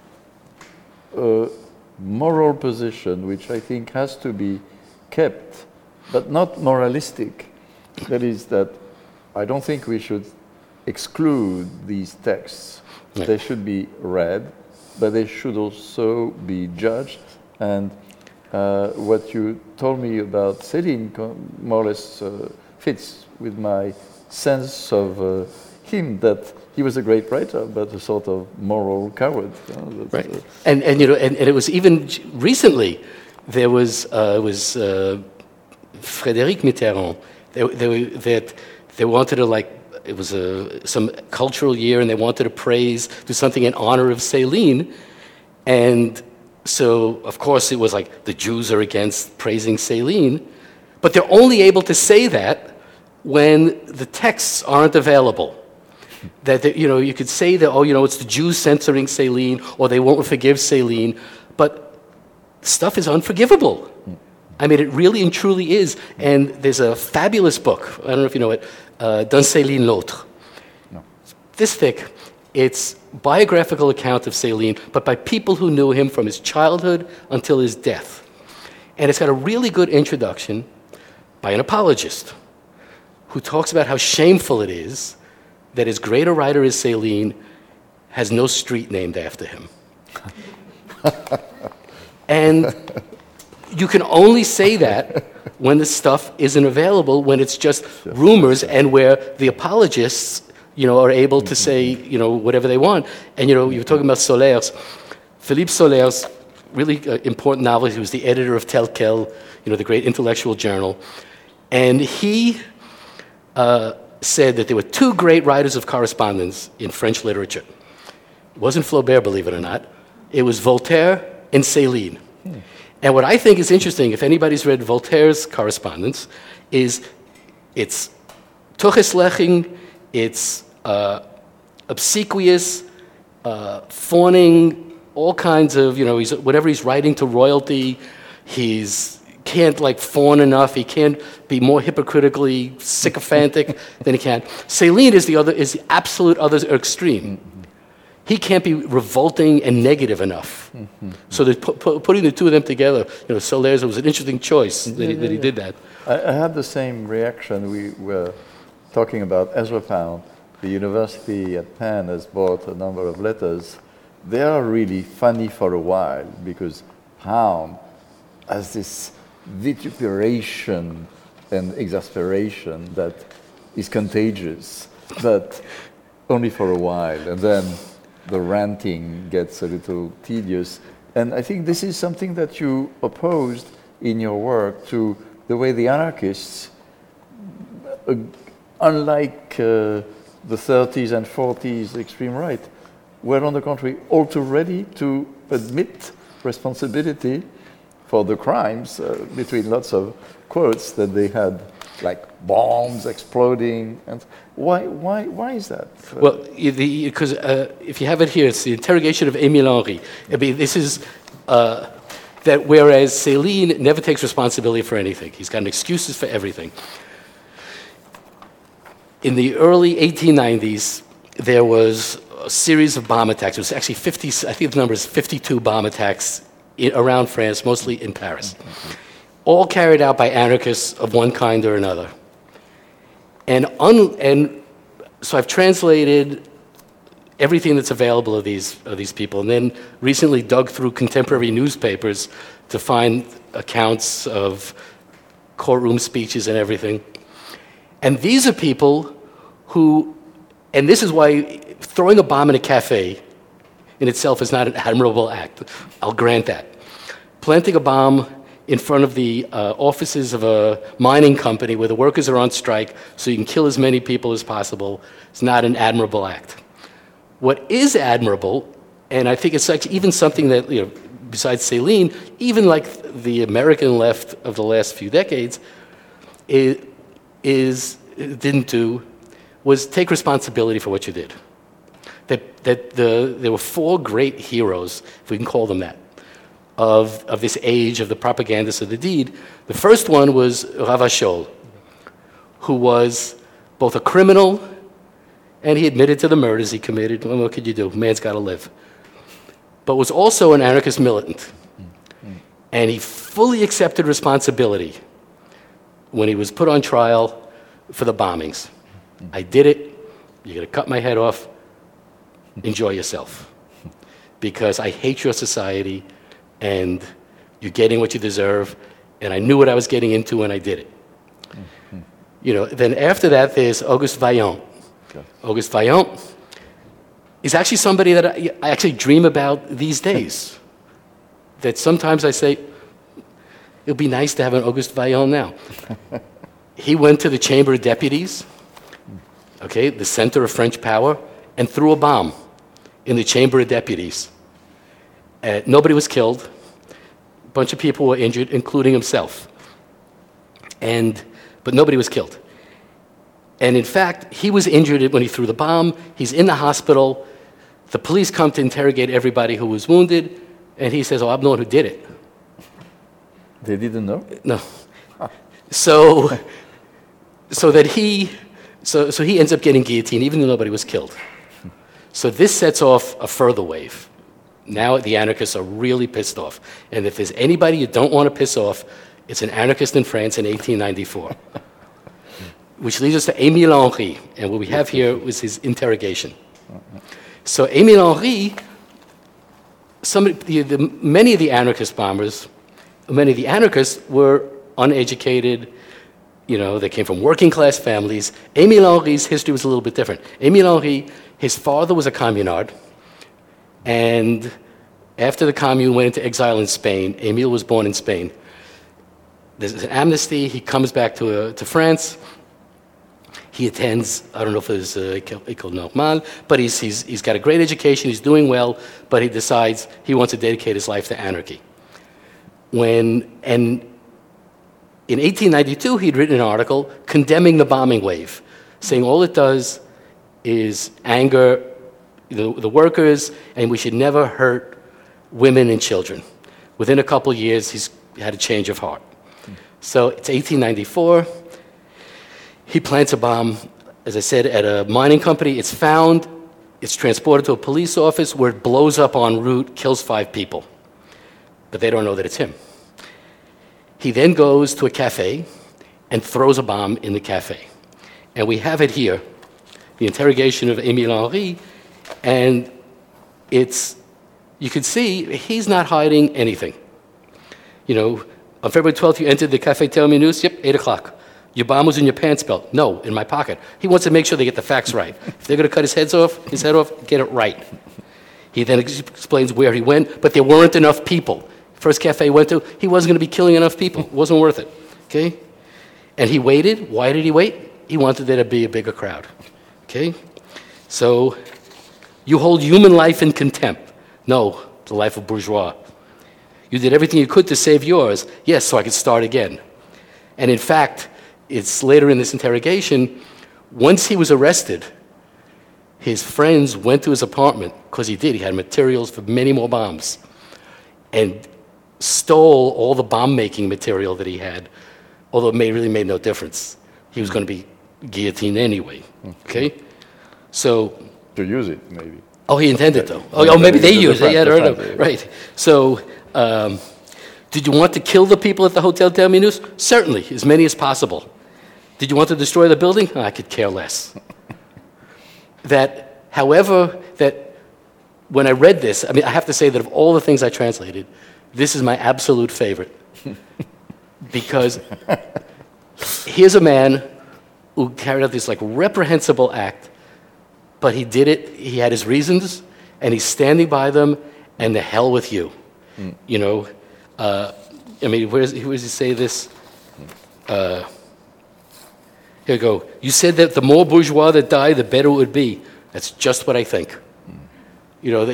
a moral position which I think has to be kept, but not moralistic. That is that I don't think we should exclude these texts. Yeah. They should be read, but they should also be judged. And what you told me about Céline more or less fits with my sense of him, that he was a great writer, but a sort of moral coward. Right. And it was even recently, there was Frédéric Mitterrand. They wanted to it was some cultural year, and they wanted to do something in honor of Céline, and so of course it was like the Jews are against praising Céline, but they're only able to say that when the texts aren't available. That you could say that, it's the Jews censoring Céline, or they won't forgive Céline, but stuff is unforgivable. I mean, it really and truly is. And there's a fabulous book, I don't know if you know it, Dans Céline l'autre. No. This thick. It's biographical account of Céline, but by people who knew him from his childhood until his death. And it's got a really good introduction by an apologist who talks about how shameful it is that as great a writer as Céline has no street named after him. And you can only say that when the stuff isn't available, when it's just rumors, and where the apologists, are able to say, whatever they want. And, you were talking about Solers. Philippe Solers, really important novelist. He was the editor of Tel Quel, the great intellectual journal. And he said that there were two great writers of correspondence in French literature. It wasn't Flaubert, believe it or not. It was Voltaire and Céline. And what I think is interesting, if anybody's read Voltaire's correspondence, is it's tucheslegging, it's obsequious, fawning, all kinds of, whatever he's writing to royalty, he's can't fawn enough. He can't be more hypocritically sycophantic than he can. Céline is the absolute other extreme. he can't be revolting and negative enough. So putting the two of them together, Solers was an interesting choice that he did that. I had the same reaction. We were talking about Ezra Pound. The university at Penn has bought a number of letters. They are really funny for a while because Pound has this vituperation and exasperation that is contagious, but only for a while. And then the ranting gets a little tedious. And I think this is something that you opposed in your work to the way the anarchists, unlike the 30s and 40s extreme right, were on the contrary all too ready to admit responsibility for the crimes, between lots of quotes that they had, like bombs exploding. And why is that? Well, because if you have it here, it's the interrogation of Émile Henry. I mean, this is that whereas Céline never takes responsibility for anything. He's got excuses for everything. In the early 1890s, there was a series of bomb attacks. It was actually 50, I think the number is 52 bomb attacks around France, mostly in Paris. All carried out by anarchists of one kind or another. And so I've translated everything that's available of these people, and then recently dug through contemporary newspapers to find accounts of courtroom speeches and everything. And these are people who, and this is why throwing a bomb in a cafe in itself is not an admirable act. I'll grant that. Planting a bomb in front of the offices of a mining company where the workers are on strike so you can kill as many people as possible is not an admirable act. What is admirable, and I think it's like even something that, besides Céline, even like the American left of the last few decades didn't do, was take responsibility for what you did. There were four great heroes, if we can call them that, of this age of the propagandists of the deed. The first one was Ravachol, who was both a criminal and he admitted to the murders he committed. Well, what could you do? Man's got to live. But was also an anarchist militant. And he fully accepted responsibility when he was put on trial for the bombings. I did it. You're going to cut my head off. Enjoy yourself. Because I hate your society, and you're getting what you deserve, and I knew what I was getting into, and I did it. Then after that, there's Auguste Vaillant. Auguste Vaillant is actually somebody that I actually dream about these days. That sometimes I say, it would be nice to have an Auguste Vaillant now. He went to the Chamber of Deputies, the center of French power, and threw a bomb in the Chamber of Deputies. Nobody was killed. A bunch of people were injured, including himself. But nobody was killed. And in fact, he was injured when he threw the bomb. He's in the hospital. The police come to interrogate everybody who was wounded, and he says, I'm the one who did it. They didn't know? No. So he ends up getting guillotined, even though nobody was killed. So this sets off a further wave. Now the anarchists are really pissed off. And if there's anybody you don't want to piss off, it's an anarchist in France in 1894. Which leads us to Émile Henry. And what we have here was his interrogation. So Émile Henry, many of the anarchist bombers, many of the anarchists were uneducated. They came from working class families. Émile Henry's history was a little bit different. Émile Henry, his father was a communard. And after the commune went into exile in Spain, Émile was born in Spain. There's an amnesty. He comes back to France. He attends, I don't know if it's École Normale, but he's got a great education. He's doing well, but he decides he wants to dedicate his life to anarchy. In 1892, he'd written an article condemning the bombing wave, saying all it does is anger the workers, and we should never hurt women and children. Within a couple of years, he's had a change of heart. So it's 1894. He plants a bomb, as I said, at a mining company. It's found It's transported to a police office where it blows up en route, kills 5 people. But they don't know that it's him. He then goes to a cafe and throws a bomb in the cafe. And we have it here, the interrogation of Émile Henry, and you can see he's not hiding anything. You know, on February 12th, you entered the Café Terminus, yep, 8 o'clock. Your bomb was in your pants belt. No, in my pocket. He wants to make sure they get the facts right. If they're going to cut his head off, get it right. He then explains where he went, but there weren't enough people. First cafe he went to, he wasn't going to be killing enough people. It wasn't worth it. Okay? And he waited. Why did he wait? He wanted there to be a bigger crowd. Okay? So, you hold human life in contempt. No, the life of bourgeois. You did everything you could to save yours. Yes, so I could start again. And in fact, it's later in this interrogation, once he was arrested, his friends went to his apartment, because he did, he had materials for many more bombs, and stole all the bomb-making material that he had, although it really made no difference. He was going to be guillotined anyway, okay? So... To use it, maybe. Oh, he intended to. Oh, maybe they used it. Yeah, right. So, did you want to kill the people at the Hotel Terminus? Certainly, as many as possible. Did you want to destroy the building? I could care less. However, when I read this, I mean, I have to say that of all the things I translated, this is my absolute favorite. Because here's a man who carried out this like reprehensible act, but he did it, he had his reasons, and he's standing by them, and the hell with you. You know, I mean, where does he say this? Here we go. You said that the more bourgeois that die, the better it would be. That's just what I think. You know,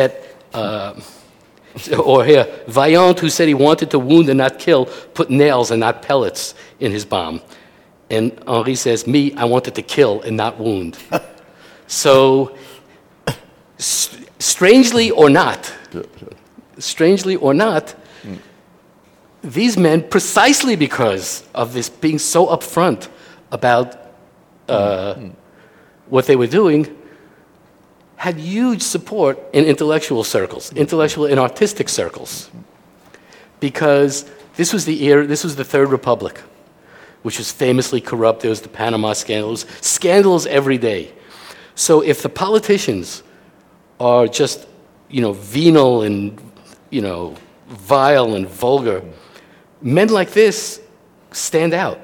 or here, Vaillant, who said he wanted to wound and not kill, put nails and not pellets in his bomb. And Henri says, me, I wanted to kill and not wound. So, strangely or not, these men, precisely because of this being so upfront about what they were doing, had huge support in intellectual circles, intellectual and artistic circles, because this was the Third Republic, which was famously corrupt. There was the Panama scandals every day. So if the politicians are just, venal and, vile and vulgar, men like this stand out.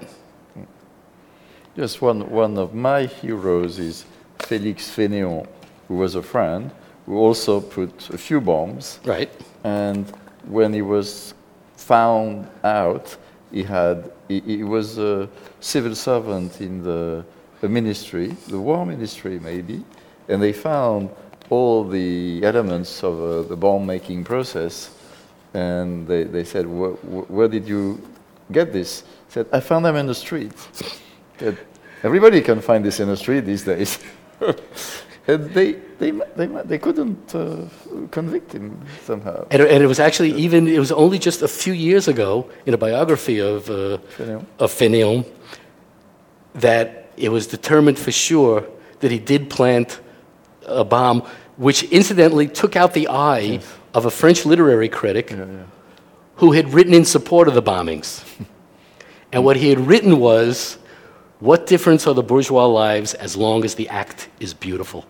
Yes, one of my heroes is Félix Fénéon, who was a friend, who also put a few bombs. Right. And when he was found out, he was a civil servant in the ministry, the war ministry maybe, and they found all the elements of the bomb-making process, and they said, where did you get this? He said, I found them in the street. Everybody can find this in the street these days. And they couldn't convict him somehow. And it was actually it was only just a few years ago in a biography of Fénéon that it was determined for sure that he did plant a bomb, which incidentally took out the eye of a French literary critic who had written in support of the bombings. And what he had written was, what difference are the bourgeois lives as long as the act is beautiful?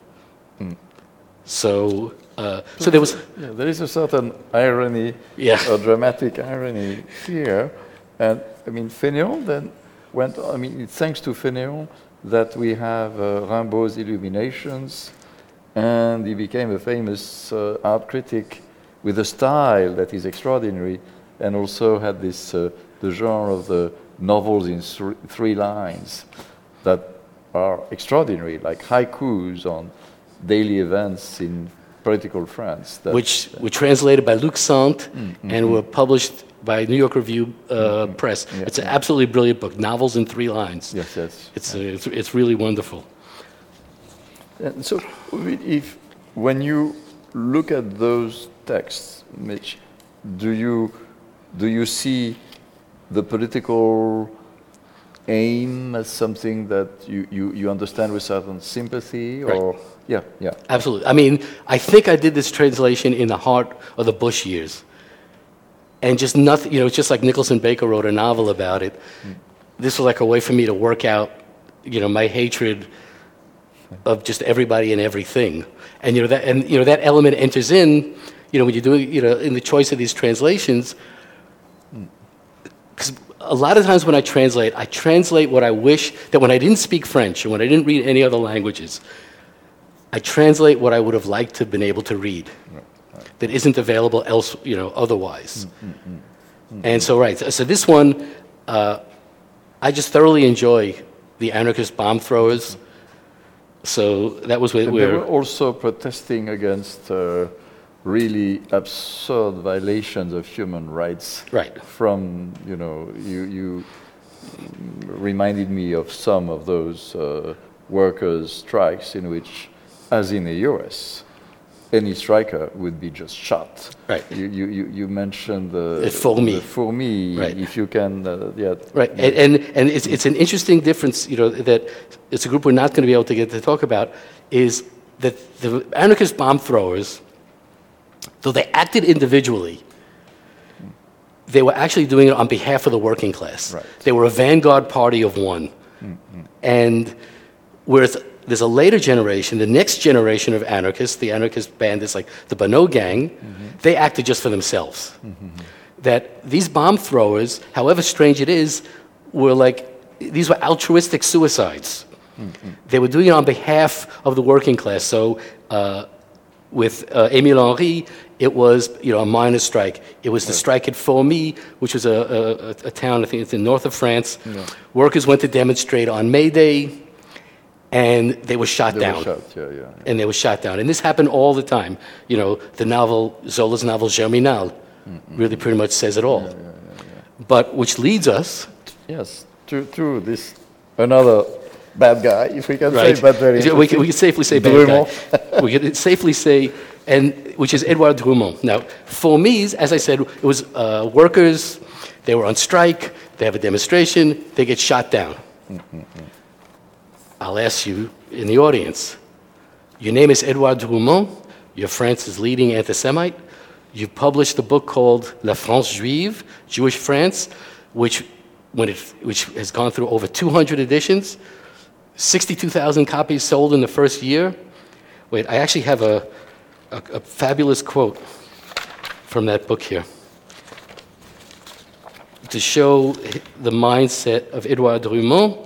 So there was... there is a certain irony, a dramatic irony here. And, Fénéon then went on. It's thanks to Fénéon that we have Rimbaud's Illuminations, and he became a famous art critic with a style that is extraordinary, and also had this the genre of the novels in 3 lines that are extraordinary, like haikus on daily events in political France. Which were translated by Luc Sante and were published by New York Review Press. It's an absolutely brilliant book, novels in 3 lines. Yes. It's really wonderful. And so, when you look at those texts, Mitch, do you see the political aim at something that you understand with certain sympathy, or yeah. Absolutely. I mean, I think I did this translation in the heart of the Bush years. And just nothing, it's just like Nicholson Baker wrote a novel about it. This was like a way for me to work out, my hatred of just everybody and everything. And, that element enters in, when you do, in the choice of these translations. Because a lot of times when I translate what I wish, that when I didn't speak French and when I didn't read any other languages, I translate what I would have liked to have been able to read that isn't available else, otherwise. And so this one, I just thoroughly enjoy the anarchist bomb throwers. So that was where they were also protesting against really absurd violations of human rights. Right. From, you reminded me of some of those workers' strikes in which, as in the US, any striker would be just shot. Right. You mentioned the Fourmi, right. If you can, Right, and it's an interesting difference, that it's a group we're not going to be able to get to talk about, is that the anarchist bomb throwers, though they acted individually, they were actually doing it on behalf of the working class. Right. They were a vanguard party of one. And whereas there's a later generation, the next generation of anarchists, the anarchist bandits like the Bano Gang, they acted just for themselves. That these bomb throwers, however strange it is, these were altruistic suicides. They were doing it on behalf of the working class. So with Émile Henry, it was a miners' strike. It was the strike at Fourmi, which was a town, I think it's in north of France. Yeah. Workers went to demonstrate on May Day, and they were shot down. And they were shot down. And this happened all the time. The novel, Zola's novel Germinal, really pretty much says it all. But which leads us... Yes, to this, another bad guy, if we can say, but very we can safely say bad guy. We can safely say, which is Edouard Drumont. Now, for me, as I said, it was workers, they were on strike, they have a demonstration, they get shot down. I'll ask you in the audience, your name is Edouard Drumont, you're France's leading anti-Semite, you published a book called La France Juive, Jewish France, which has gone through over 200 editions, 62,000 copies sold in the first year. Wait, I actually have a fabulous quote from that book here to show the mindset of Edouard Drumont.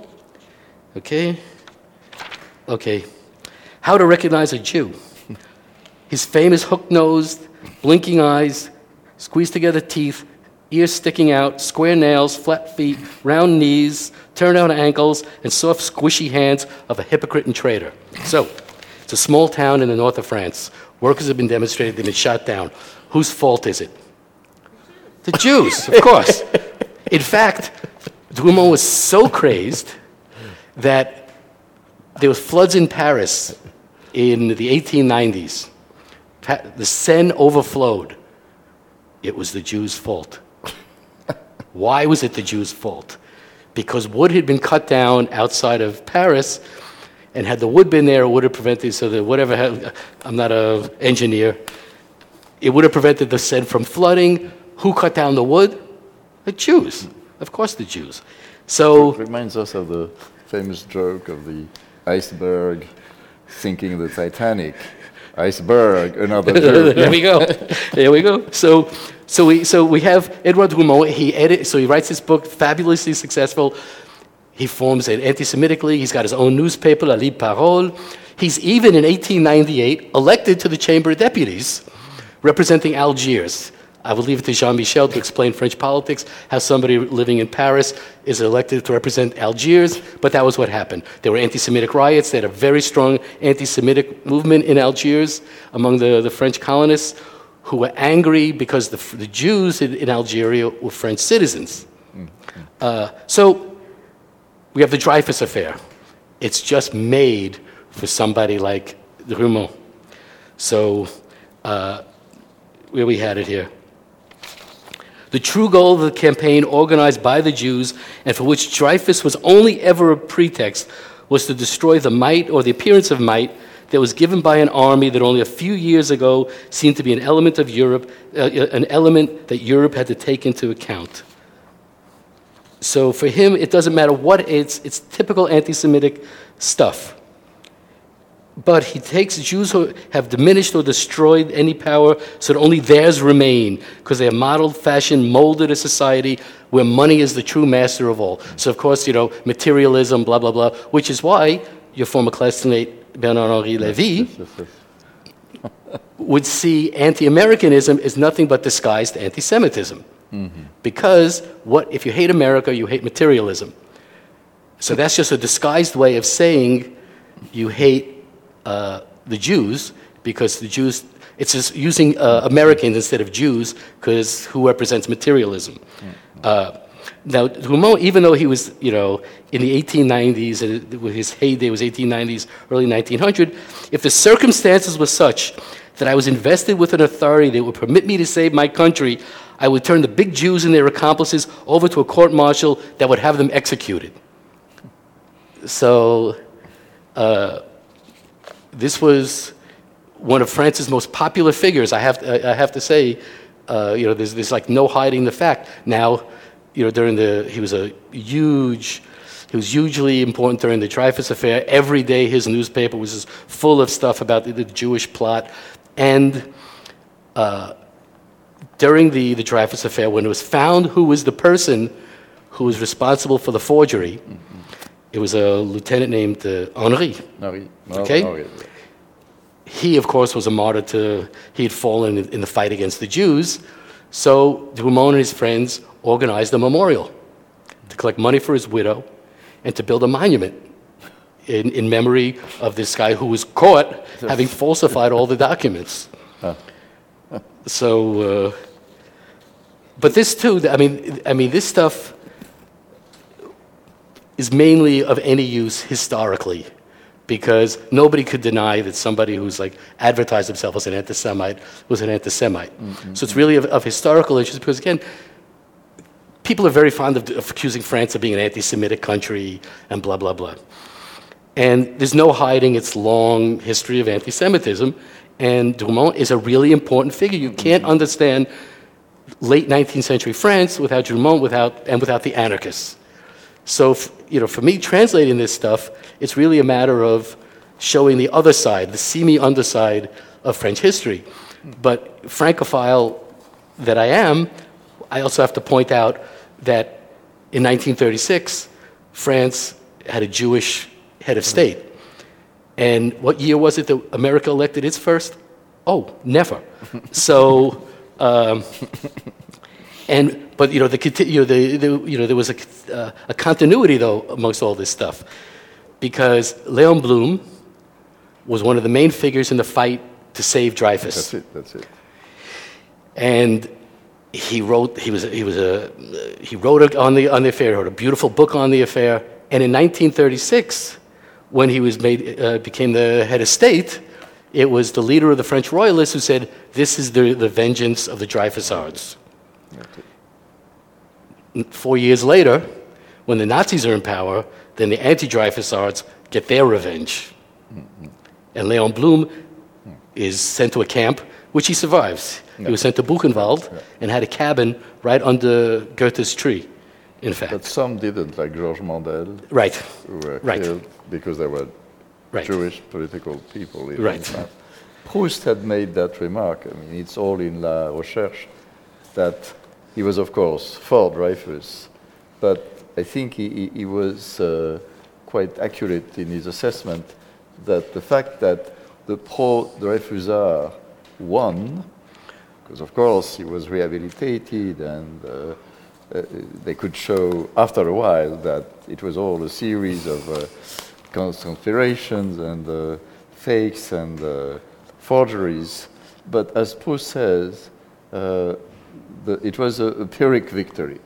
Okay. How to recognize a Jew. His famous hook-nosed, blinking eyes, squeezed together teeth, ears sticking out, square nails, flat feet, round knees, turned out ankles, and soft, squishy hands of a hypocrite and traitor. So, it's a small town in the north of France. Workers have been demonstrated, they've been shot down. Whose fault is it? The Jews, of course. In fact, Drumont was so crazed that there was floods in Paris in the 1890s. The Seine overflowed. It was the Jews' fault. Why was it the Jews' fault? Because wood had been cut down outside of Paris, and had the wood been there, it would have prevented, so that whatever, I'm not an engineer, it would have prevented the Seine from flooding. Who cut down the wood? The Jews. Of course, the Jews. So it reminds us of the famous joke of the iceberg sinking the Titanic. Iceberg, another joke. There we go. So we have Edouard Drumont. He writes this book, fabulously successful. He forms an anti-Semitic league. He's got his own newspaper, La Libre Parole. He's even in 1898 elected to the Chamber of Deputies, representing Algiers. I will leave it to Jean-Michel to explain French politics, how somebody living in Paris is elected to represent Algiers, but that was what happened. There were anti-Semitic riots. They had a very strong anti-Semitic movement in Algiers among the French colonists who were angry because the Jews in Algeria were French citizens. So we have the Dreyfus Affair. It's just made for somebody like Drumont. So where we had it here. The true goal of the campaign organized by the Jews and for which Dreyfus was only ever a pretext was to destroy the might or the appearance of might that was given by an army that only a few years ago seemed to be an element of Europe, an element that Europe had to take into account. So for him, it doesn't matter what it's typical anti-Semitic stuff. But he takes Jews who have diminished or destroyed any power so that only theirs remain, because they have modeled, fashioned, molded a society where money is the true master of all. So, of course, materialism, blah, blah, blah, which is why your former classmate, Bernard-Henri Lévy, would see anti-Americanism as nothing but disguised anti-Semitism. Mm-hmm. Because if you hate America, you hate materialism. So that's just a disguised way of saying you hate the Jews, because the Jews, it's just using Americans instead of Jews, because who represents materialism. Now, Drummond, even though he was, in the 1890s, and his heyday was 1890s, early 1900, if the circumstances were such that I was invested with an authority that would permit me to save my country, I would turn the big Jews and their accomplices over to a court-martial that would have them executed. So, this was one of France's most popular figures. I have to say, there's like no hiding the fact. Now, he was hugely important during the Dreyfus Affair. Every day his newspaper was just full of stuff about the Jewish plot. And during the Dreyfus Affair, when it was found who was the person who was responsible for the forgery, it was a lieutenant named Henri. Okay? Henri. He, of course, was a martyr he had fallen in the fight against the Jews. So Drummond and his friends organized a memorial to collect money for his widow and to build a monument in memory of this guy who was caught having falsified all the documents. So, but this too, I mean, this stuff is mainly of any use historically, because nobody could deny that somebody who's advertised himself as an anti-Semite was an anti-Semite. Mm-hmm. So it's really of historical interest, because again, people are very fond of accusing France of being an anti-Semitic country and blah, blah, blah. And there's no hiding its long history of anti-Semitism, and Drummond is a really important figure. You can't understand late 19th century France without Drummond, without the anarchists. So, for me, translating this stuff, it's really a matter of showing the other side, the seamy underside of French history. But Francophile that I am, I also have to point out that in 1936, France had a Jewish head of state. And what year was it that America elected its first? Oh, never. So, but there was a continuity though amongst all this stuff, because Léon Blum was one of the main figures in the fight to save Dreyfus. That's it. And he wrote on the affair. He wrote a beautiful book on the affair. And in 1936, when he was became the head of state, it was the leader of the French royalists who said, "This is the vengeance of the Dreyfusards." 4 years later, when the Nazis are in power, then the anti-Dreyfusards get their revenge. Mm-hmm. And Léon Blum is sent to a camp, which he survives. Yeah. He was sent to Buchenwald and had a cabin right under Goethe's tree, in fact. But some didn't, like Georges Mandel. Right. Who were killed because they were Jewish political people. Right. Proust had made that remark. I mean, it's all in La Recherche, that he was, of course, for Dreyfus, but I think he was quite accurate in his assessment that the fact that the pro-Dreyfusard won, because of course he was rehabilitated and they could show after a while that it was all a series of conspirations and fakes and forgeries. But as Proust says, it was a Pyrrhic victory.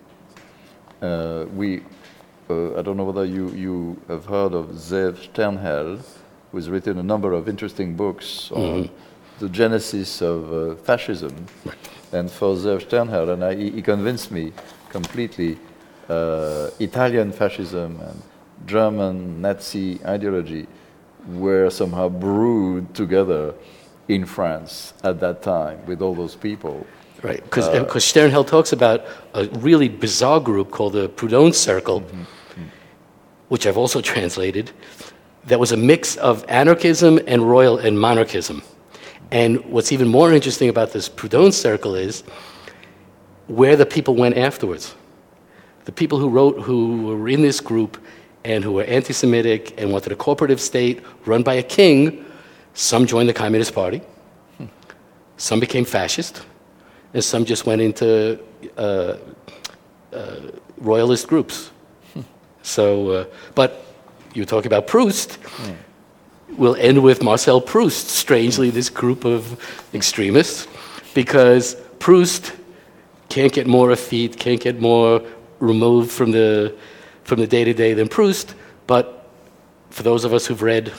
I don't know whether you have heard of Zeev Sternhell, who has written a number of interesting books on the genesis of fascism. And for Zev Sternhell, and he convinced me completely, Italian fascism and German Nazi ideology were somehow brewed together in France at that time with all those people. Right, because Sternhell talks about a really bizarre group called the Proudhon Circle, which I've also translated, that was a mix of anarchism and royal and monarchism. And what's even more interesting about this Proudhon Circle is where the people went afterwards. The people who were in this group and who were anti-Semitic and wanted a corporative state run by a king, some joined the Communist Party, some became fascist, and some just went into royalist groups. So, but you talk about Proust. We'll end with Marcel Proust, strangely, this group of extremists, because Proust can't get more effete, can't get more removed from the day-to-day than Proust, but for those of us who've read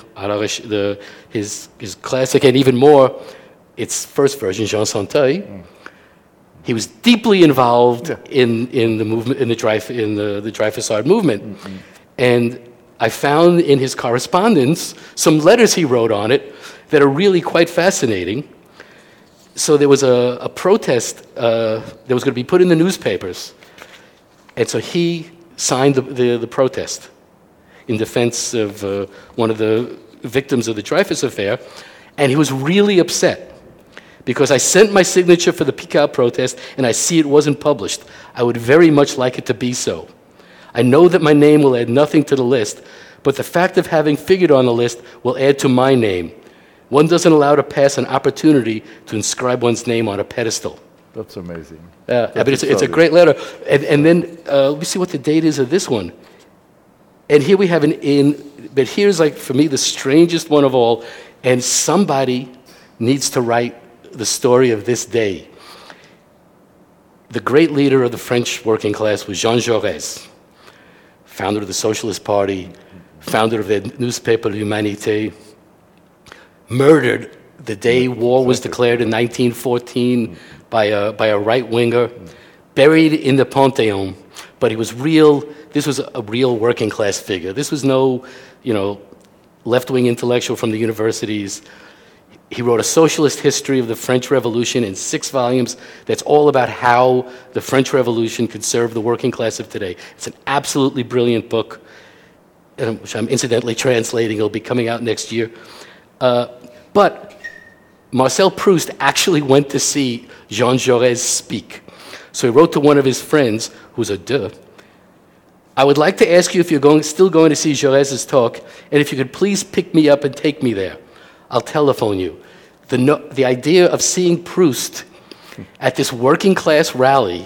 his classic, and even more, its first version, Jean Santeuil, he was deeply involved in the movement, in the Dreyfusard movement. And I found in his correspondence some letters he wrote on it that are really quite fascinating. So there was a protest that was going to be put in the newspapers. And so he signed the protest in defense of one of the victims of the Dreyfus affair. And he was really upset because I sent my signature for the Picard protest and I see it wasn't published. I would very much like it to be so. I know that my name will add nothing to the list, but the fact of having figured on the list will add to my name. One doesn't allow to pass an opportunity to inscribe one's name on a pedestal. That's amazing. I mean, it's a great letter. And then let me see what the date is of this one. And here we have but here's, like, for me, the strangest one of all. And somebody needs to write the story of this day. The great leader of the French working class was Jean Jaurès, founder of the Socialist Party, founder of the newspaper L'Humanité, murdered the day war was declared in 1914 by a right-winger, buried in the Panthéon. But he was real. This was a real working-class figure. This was no, left-wing intellectual from the universities. He wrote a socialist history of the French Revolution in 6 volumes that's all about how the French Revolution could serve the working class of today. It's an absolutely brilliant book, which I'm incidentally translating. It'll be coming out next year. But Marcel Proust actually went to see Jean Jaurès speak. So he wrote to one of his friends, who's a I would like to ask you if you're still going to see Jaurès' talk, and if you could please pick me up and take me there. I'll telephone you. The idea of seeing Proust at this working class rally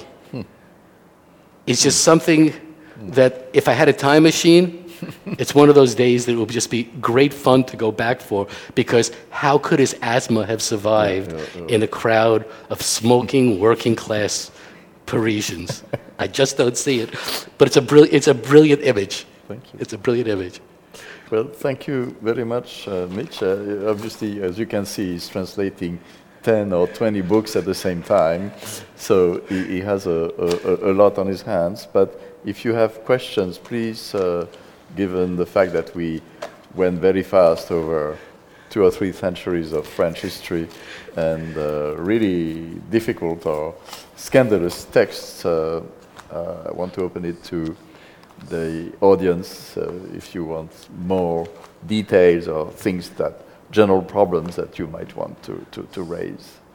is just something that, if I had a time machine, it's one of those days that it would just be great fun to go back for, because how could his asthma have survived in a crowd of smoking working class Parisians? I just don't see it. But it's a brilliant image. Thank you. It's a brilliant image. Well, thank you very much, Mitch. Obviously, as you can see, he's translating 10 or 20 books at the same time, so he has a lot on his hands. But if you have questions, please, given the fact that we went very fast over 2 or 3 centuries of French history and really difficult or scandalous texts, I want to open it to the audience if you want more details or general problems that you might want to raise.